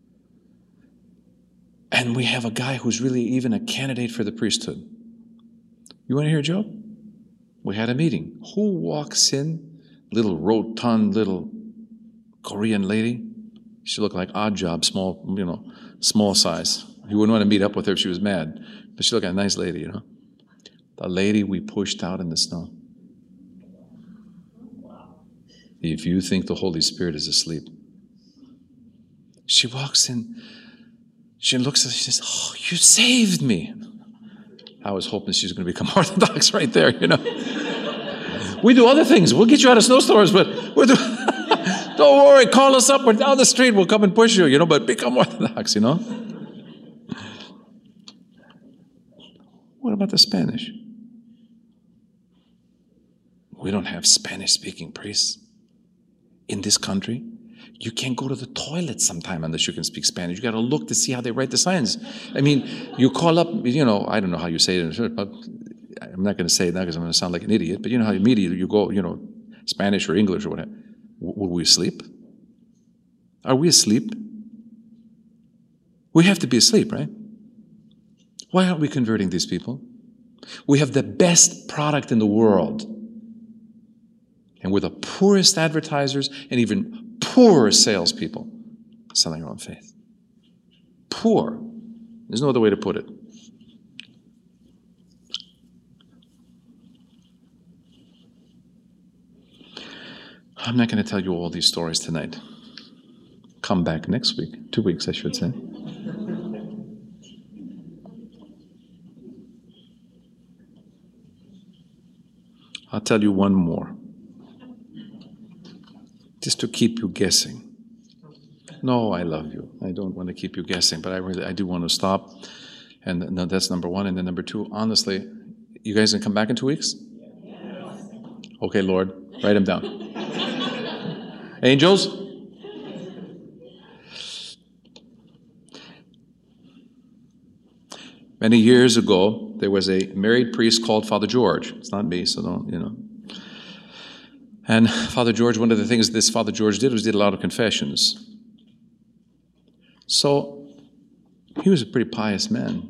And we have a guy who's really even a candidate for the priesthood. You want to hear a joke? We had a meeting. Who walks in? Little rotund little Korean lady. She looked like Odd Job, small, you know, small size. You wouldn't want to meet up with her if she was mad. But she looked like a nice lady, you know. The lady we pushed out in the snow. If you think the Holy Spirit is asleep. She walks in, she looks at us, she says, oh, you saved me. I was hoping she was going to become Orthodox right there, you know. We do other things. We'll get you out of snowstorms, but we're do- don't worry, call us up. We're down the street. We'll come and push you, you know, but become Orthodox, you know. What about the Spanish? We don't have Spanish-speaking priests in this country. You can't go to the toilet sometime unless you can speak Spanish. You got to look to see how they write the signs. I mean, you call up, you know, I don't know how you say it, but I'm not going to say it now because I'm going to sound like an idiot, but you know how immediately you go, you know, Spanish or English or whatever. Will we sleep? Are we asleep? We have to be asleep, right? Why aren't we converting these people? We have the best product in the world. And we're the poorest advertisers and even poorer salespeople selling our own faith. Poor. There's no other way to put it. I'm not going to tell you all these stories tonight. Come back next week. Two weeks, I should say. I'll tell you one more. Just to keep you guessing. No, I love you. I don't want to keep you guessing, but I really, I do want to stop. And no, that's number one. And then number two, honestly, you guys gonna come back in two weeks? Okay, Lord, write them down. Angels? Many years ago, there was a married priest called Father George. It's not me, so don't, you know. And Father George, one of the things this Father George did was did a lot of confessions. So he was a pretty pious man.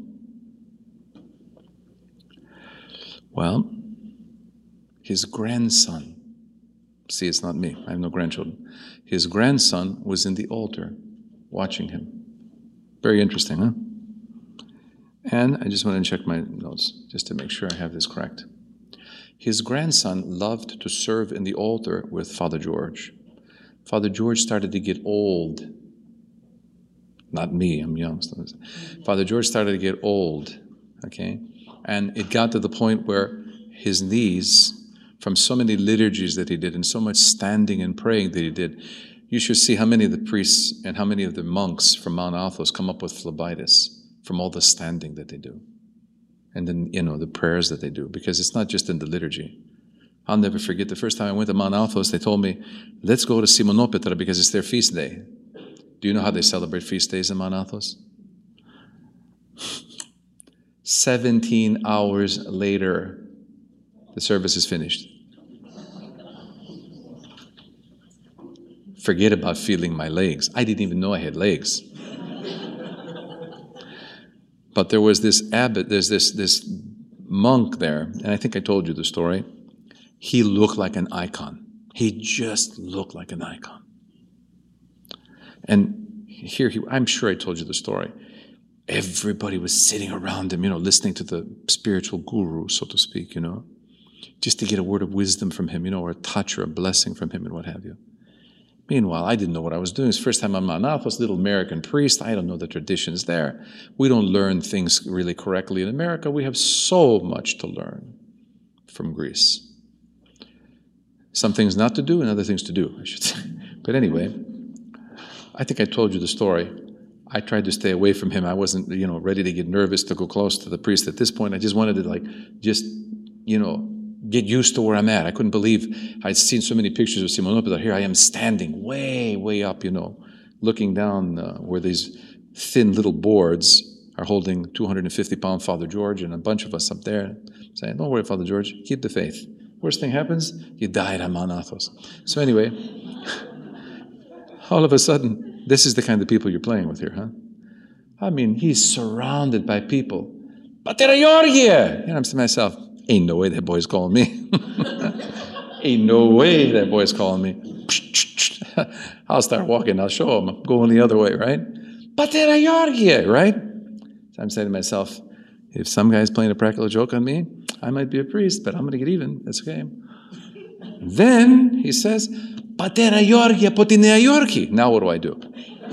Well, his grandson, see, it's not me, I have no grandchildren. His grandson was in the altar watching him. Very interesting, huh? And I just want to check my notes just to make sure I have this correct. His grandson loved to serve in the altar with Father George. Father George started to get old. Not me, I'm young. Father George started to get old, okay? And it got to the point where his knees, from so many liturgies that he did and so much standing and praying that he did, you should see how many of the priests and how many of the monks from Mount Athos come up with phlebitis from all the standing that they do. And then, you know, the prayers that they do, because it's not just in the liturgy. I'll never forget the first time I went to Mount Athos, they told me, let's go to Simonopetra because it's their feast day. Do you know how they celebrate feast days in Mount Athos? seventeen hours later, the service is finished. Forget about feeling my legs. I didn't even know I had legs. But there was this abbot, there's this, this monk there, and I think I told you the story. He looked like an icon. He just looked like an icon. And here, he, I'm sure I told you the story. Everybody was sitting around him, you know, listening to the spiritual guru, so to speak, you know, just to get a word of wisdom from him, you know, or a touch or a blessing from him and what have you. Meanwhile, I didn't know what I was doing. It's the first time I'm on Mount Athos, little American priest. I don't know the traditions there. We don't learn things really correctly in America. We have so much to learn from Greece. Some things not to do and other things to do, I should say. But anyway, I think I told you the story. I tried to stay away from him. I wasn't, you know, ready to get nervous to go close to the priest at this point. I just wanted to, like, just, you know, get used to where I'm at. I couldn't believe I'd seen so many pictures of Simonopetra. Here I am standing way, way up, you know, looking down uh, where these thin little boards are holding two hundred fifty pound Father George and a bunch of us up there saying, don't worry, Father George, keep the faith. Worst thing happens, you died on Mount Athos. So anyway, all of a sudden, this is the kind of people you're playing with here, huh? I mean, he's surrounded by people. Pater Georgie! And I'm to myself, ain't no way that boy's calling me. Ain't no way that boy's calling me. I'll start walking, I'll show him. I'm going the other way, right? Pater Georgie, right? So I'm saying to myself, if some guy's playing a practical joke on me, I might be a priest, but I'm going to get even. That's okay. Then he says, Pater Georgie, Potinea Georgie. Now what do I do?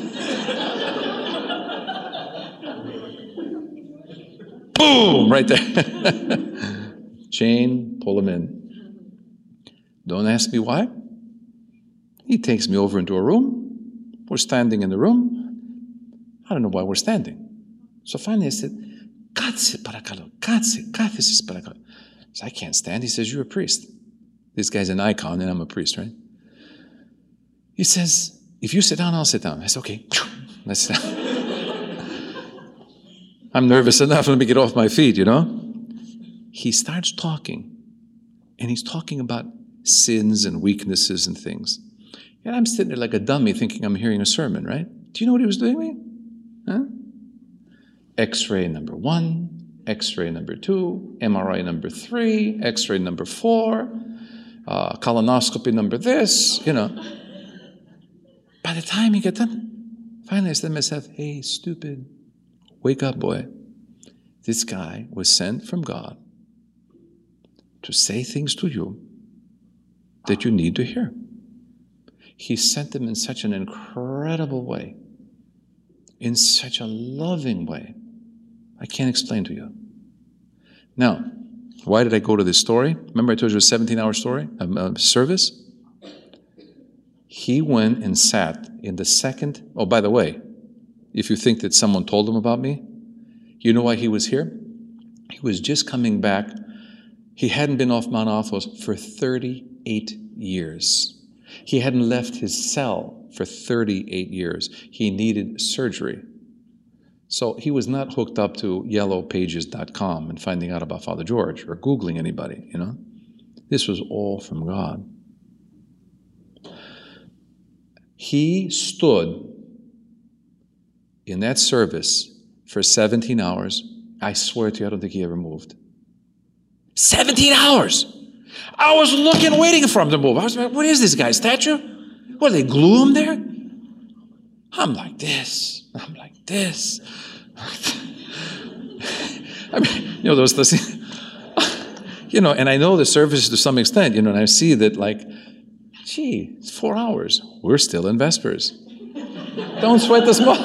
Boom! Right there. Chain, pull him in. Don't ask me why. He takes me over into a room. We're standing in the room. I don't know why we're standing. So finally I said, Katse parakalo, katse, kathe sis parakalo. So I can't stand. He says, you're a priest. This guy's an icon, and I'm a priest, right? He says, if you sit down, I'll sit down. I said, okay, let's sit down. I'm nervous enough. Let me get off my feet, you know? He starts talking, and he's talking about sins and weaknesses and things. And I'm sitting there like a dummy thinking I'm hearing a sermon, right? Do you know what he was doing me? Huh? X-ray number one, X-ray number two, M R I number three, X-ray number four, uh, colonoscopy number this, you know. By the time he got done, finally I said to myself, hey, stupid, wake up, boy. This guy was sent from God to say things to you that you need to hear. He sent them in such an incredible way, in such a loving way. I can't explain to you. Now, why did I go to this story? Remember I told you a seventeen-hour story, a, a service? He went and sat in the second, oh, by the way, if you think that someone told him about me, you know why he was here? He was just coming back. He hadn't been off Mount Athos for thirty-eight years. He hadn't left his cell for thirty-eight years. He needed surgery. So he was not hooked up to yellow pages dot com and finding out about Father George or Googling anybody, you know. This was all from God. He stood in that service for seventeen hours. I swear to you, I don't think he ever moved. seventeen hours! I was looking, waiting for him to move. I was like, what is this guy's statue? What, they glue him there? I'm like this. I'm like this. I mean, you know, those, those you know, and I know the service to some extent, you know, and I see that like, gee, it's four hours. We're still in Vespers. Don't sweat the small.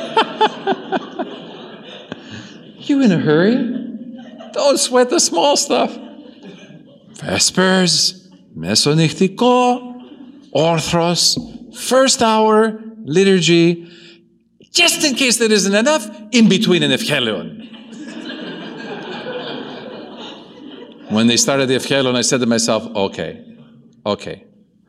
You in a hurry? Don't sweat the small stuff. Vespers, Mesonichtiko, Orthros, first hour, liturgy, just in case there isn't enough, in between an Evangelion. When they started the Evangelion, I said to myself, okay, okay.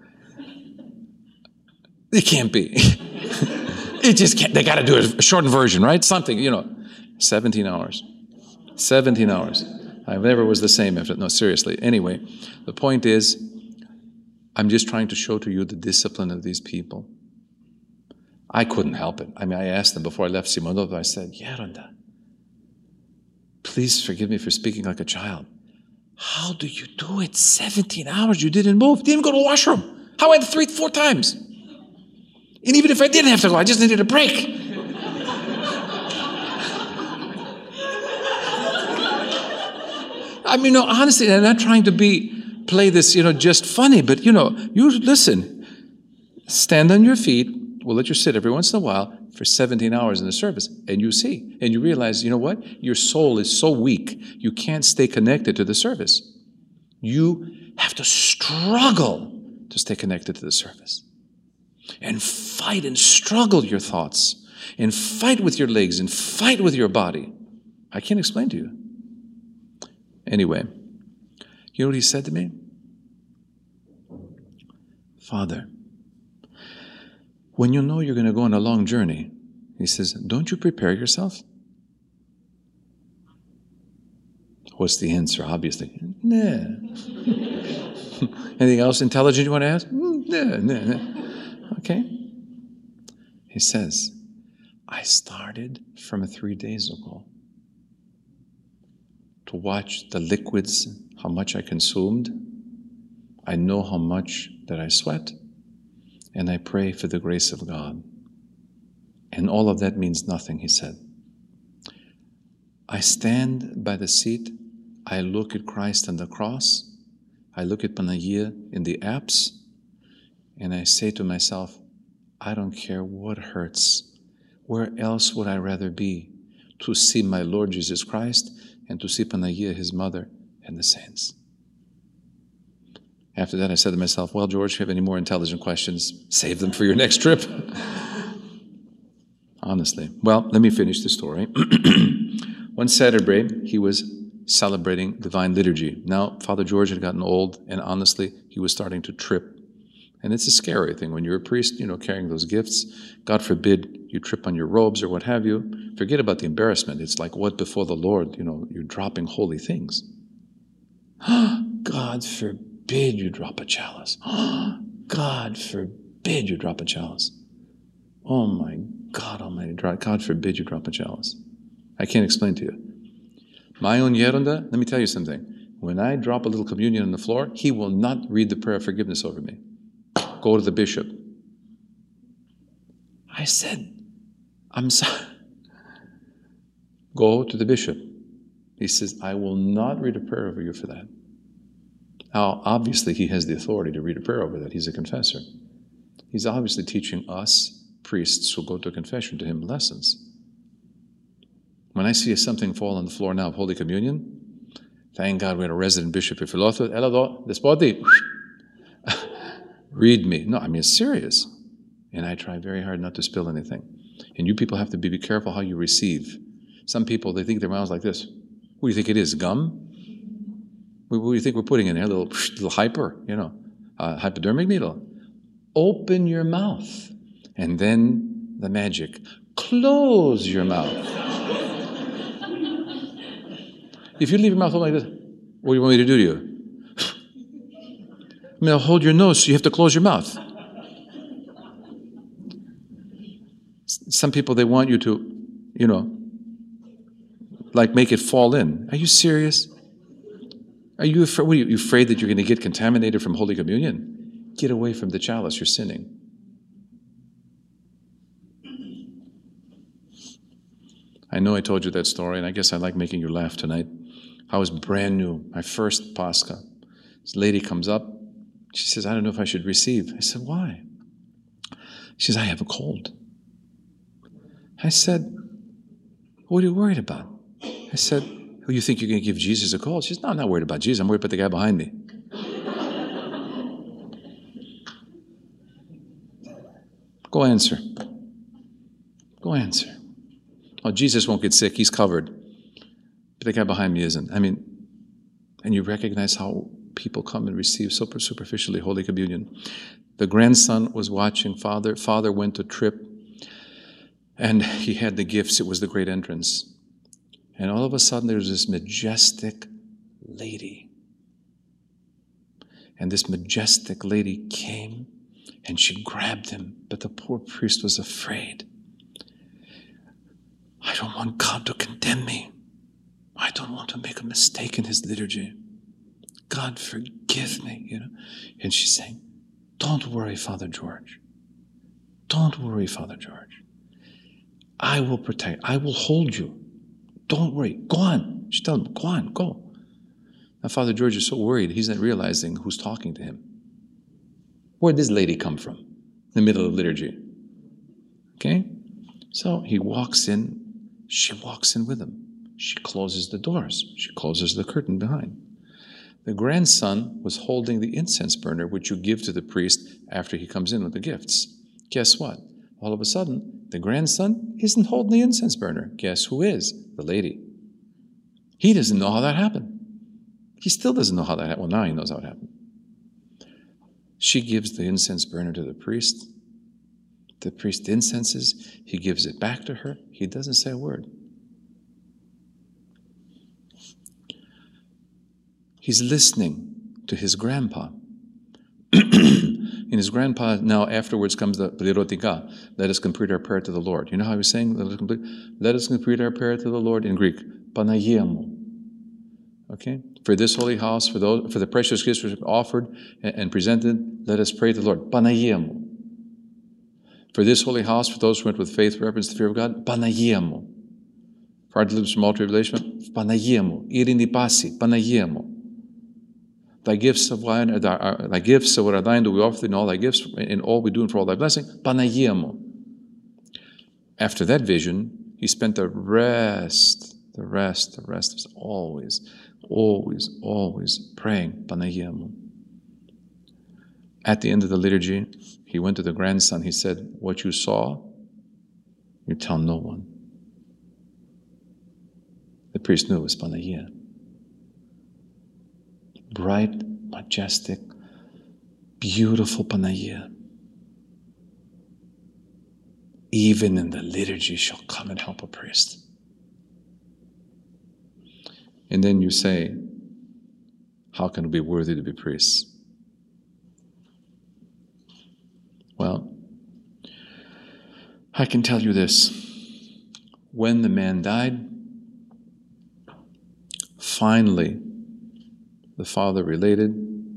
It can't be. It just can't. They got to do a shortened version, right? Something, you know. seventeen hours. seventeen hours. I never was the same after. No, seriously. Anyway, the point is, I'm just trying to show to you the discipline of these people. I couldn't help it. I mean, I asked them before I left Simonov, I said, Yaronda, please forgive me for speaking like a child. How do you do it? seventeen hours, you didn't move. Didn't even go to the washroom. How I went three, four times. And even if I didn't have to go, I just needed a break. I mean, no, honestly, I'm not trying to be, play this, you know, just funny, but, you know, you listen, stand on your feet, we'll let you sit every once in a while for seventeen hours in the service, and you see, and you realize, you know what? Your soul is so weak, you can't stay connected to the service. You have to struggle to stay connected to the service. And fight and struggle your thoughts, and fight with your legs, and fight with your body. I can't explain to you. Anyway, you know what he said to me? Father, when you know you're going to go on a long journey, he says, don't you prepare yourself? What's the answer? Obviously, nah. Anything else intelligent you want to ask? Nah, nah, nah. Okay. He says, I started from three days ago to watch the liquids, how much I consumed. I know how much that I sweat, and I pray for the grace of God. And all of that means nothing, he said. I stand by the seat, I look at Christ on the cross, I look at Panagia in the apse, and I say to myself, I don't care what hurts. Where else would I rather be? To see my Lord Jesus Christ and to see Panagia, his mother, and the saints. After that, I said to myself, well, George, if you have any more intelligent questions, save them for your next trip. Honestly. Well, let me finish the story. One Saturday, he was celebrating divine liturgy. Now, Father George had gotten old, and honestly, he was starting to trip. And it's a scary thing when you're a priest, you know, carrying those gifts. God forbid you trip on your robes or what have you. Forget about the embarrassment. It's like what before the Lord, you know, you're dropping holy things. God forbid you drop a chalice. God forbid you drop a chalice. Oh my God Almighty, God forbid you drop a chalice. I can't explain to you. My own Yerunda, let me tell you something. When I drop a little communion on the floor, he will not read the prayer of forgiveness over me. Go to the bishop. I said, I'm sorry. Go to the bishop. He says, I will not read a prayer over you for that. Now, obviously, he has the authority to read a prayer over that. He's a confessor. He's obviously teaching us, priests who go to confession, to him lessons. When I see something fall on the floor now of Holy Communion, thank God we had a resident bishop here. Despoti. Read me. No, I mean, it's serious. And I try very hard not to spill anything. And you people have to be, be careful how you receive. Some people, they think their mouth's like this. What do you think it is, gum? What do you think we're putting in there? A little, little hyper, you know, uh, hypodermic needle. Open your mouth. And then the magic. Close your mouth. If you leave your mouth open like this, what do you want me to do to you? I mean, I'll hold your nose, so you have to close your mouth. Some people, they want you to, you know, like make it fall in. Are you serious? Are you afraid, what are you, you afraid that you're going to get contaminated from Holy Communion? Get away from the chalice, you're sinning. I know I told you that story, and I guess I like making you laugh tonight. I was brand new, my first Pascha. This lady comes up. She says, I don't know if I should receive. I said, why? She says, I have a cold. I said, what are you worried about? I said, oh, you think you're going to give Jesus a cold? She says, no, I'm not worried about Jesus. I'm worried about the guy behind me. Go answer. Go answer. Oh, Jesus won't get sick. He's covered. But the guy behind me isn't. I mean, and you recognize how people come and receive super superficially Holy Communion. The grandson was watching Father. Father went to trip, and he had the gifts. It was the great entrance. And all of a sudden, there was this majestic lady. And this majestic lady came, and she grabbed him, but the poor priest was afraid. I don't want God to condemn me. I don't want to make a mistake in his liturgy. God, forgive me, you know. And she's saying, don't worry, Father George. Don't worry, Father George. I will protect, I will hold you. Don't worry. Go on. She's telling him, go on, go. Now, Father George is so worried, he's not realizing who's talking to him. Where'd this lady come from? In the middle of liturgy. Okay? So he walks in. She walks in with him. She closes the doors. She closes the curtain behind. The grandson was holding the incense burner, which you give to the priest after he comes in with the gifts. Guess what? All of a sudden, the grandson isn't holding the incense burner. Guess who is? The lady. He doesn't know how that happened. He still doesn't know how that happened. Well, now he knows how it happened. She gives the incense burner to the priest. The priest incenses. He gives it back to her. He doesn't say a word. He's listening to his grandpa. And his grandpa, now afterwards comes the Plirotika. Let us complete our prayer to the Lord. You know how he was saying? Let us complete, let us complete our prayer to the Lord in Greek. Panagiamu. Okay? For this holy house, for those, for the precious gifts which are offered and, and presented, let us pray to the Lord. Panagiamu. For this holy house, for those who went with faith, reverence, the fear of God, Panagiamu. For our deliverance from all tribulation, Panagiamu. Irini pasi, Panagiamu. Thy gifts of wine, thy gifts of what are thine do we offer in all thy gifts, in all we do and for all thy blessing. Panagiamu. After that vision, he spent the rest, the rest, the rest was always, always, always praying Panagiamu. At the end of the liturgy, he went to the grandson. He said, what you saw, you tell no one. The priest knew it was Panagia. bright, majestic, beautiful Panagia. Even in the liturgy shall come and help a priest. And then you say, how can we be worthy to be priests? Well, I can tell you this. When the man died, finally, the father related,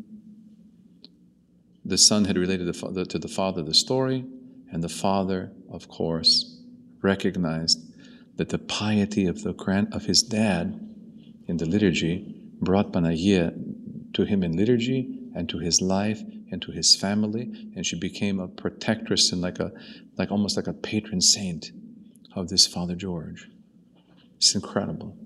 the son had related to the father the story, and the father, of course, recognized that the piety of the grand, of his dad in the liturgy brought Panagia to him in liturgy and to his life and to his family, and she became a protectress and like a, like almost like a patron saint of this Father George. It's incredible.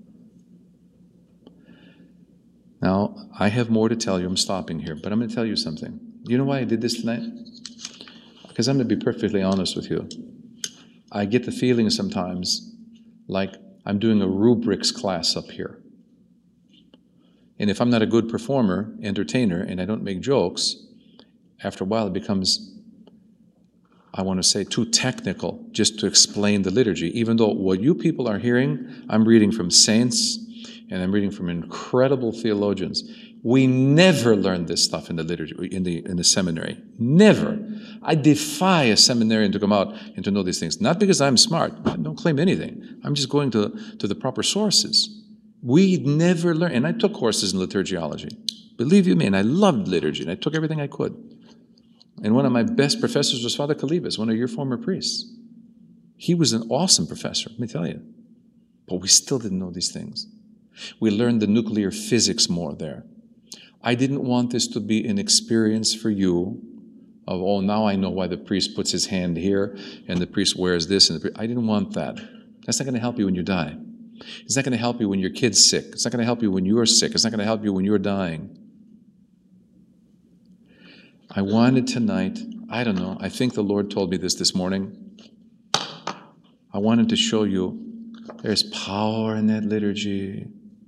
Now, I have more to tell you. I'm stopping here, but I'm going to tell you something. You know why I did this tonight? Because I'm going to be perfectly honest with you. I get the feeling sometimes like I'm doing a rubrics class up here. And if I'm not a good performer, entertainer, and I don't make jokes, after a while it becomes, I want to say, too technical just to explain the liturgy, even though what you people are hearing, I'm reading from saints, and I'm reading from incredible theologians. We never learn this stuff in the liturgy, in the in the seminary. Never. I defy a seminarian to come out and to know these things. Not because I'm smart. I don't claim anything. I'm just going to, to the proper sources. We never learn. And I took courses in liturgiology. Believe you me, and I loved liturgy, and I took everything I could. And one of my best professors was Father Kalibas, one of your former priests. He was an awesome professor, let me tell you. But we still didn't know these things. We learned the nuclear physics more there. I didn't want this to be an experience for you of, oh, now I know why the priest puts his hand here and the priest wears this. And the priest. I didn't want that. That's not going to help you when you die. It's not going to help you when your kid's sick. It's not going to help you when you're sick. It's not going to help you when you're dying. I wanted tonight, I don't know, I think the Lord told me this this morning. I wanted to show you there's power in that liturgy.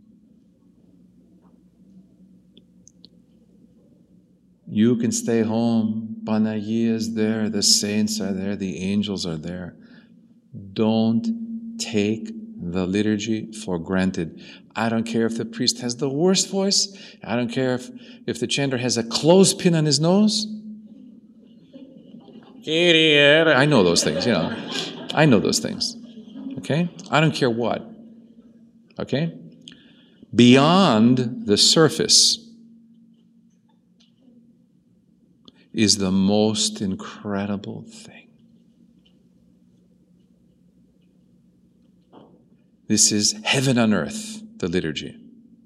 You can stay home. Panagia is there. The saints are there. The angels are there. Don't take the liturgy for granted. I don't care if the priest has the worst voice. I don't care if, if the chanter has a clothespin on his nose. I know those things, you know. I know those things. Okay? I don't care what. Okay? Beyond the surface is the most incredible thing. This is heaven on earth, the liturgy.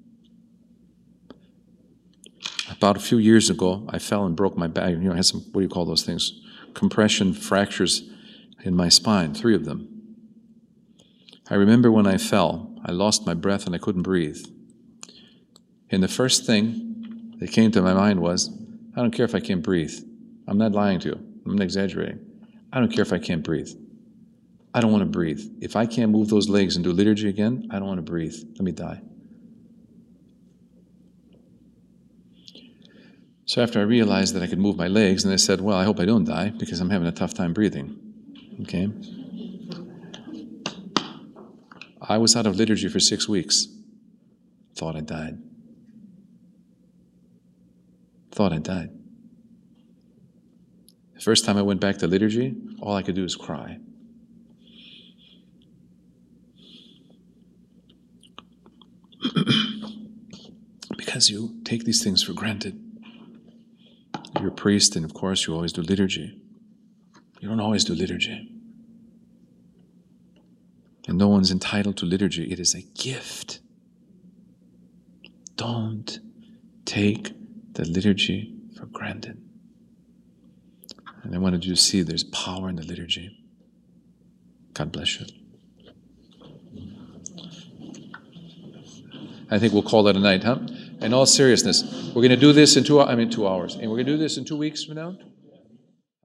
About a few years ago, I fell and broke my back. You know, I had some, what do you call those things? Compression fractures in my spine, three of them. I remember when I fell, I lost my breath and I couldn't breathe. And the first thing that came to my mind was, I don't care if I can't breathe. I'm not lying to you. I'm not exaggerating. I don't care if I can't breathe. I don't want to breathe. If I can't move those legs and do liturgy again, I don't want to breathe. Let me die. So after I realized that I could move my legs, and I said, well, I hope I don't die because I'm having a tough time breathing. Okay? I was out of liturgy for six weeks. Thought I died. Thought I died. The first time I went back to liturgy, all I could do was cry. Because you take these things for granted. You're a priest, and of course you always do liturgy. You don't always do liturgy. And no one's entitled to liturgy. It is a gift. Don't take the liturgy for granted. And I wanted you to see there's power in the liturgy. God bless you. I think we'll call that a night, huh? In all seriousness, we're going to do this in two, I mean two hours, and we're going to do this in two weeks from now.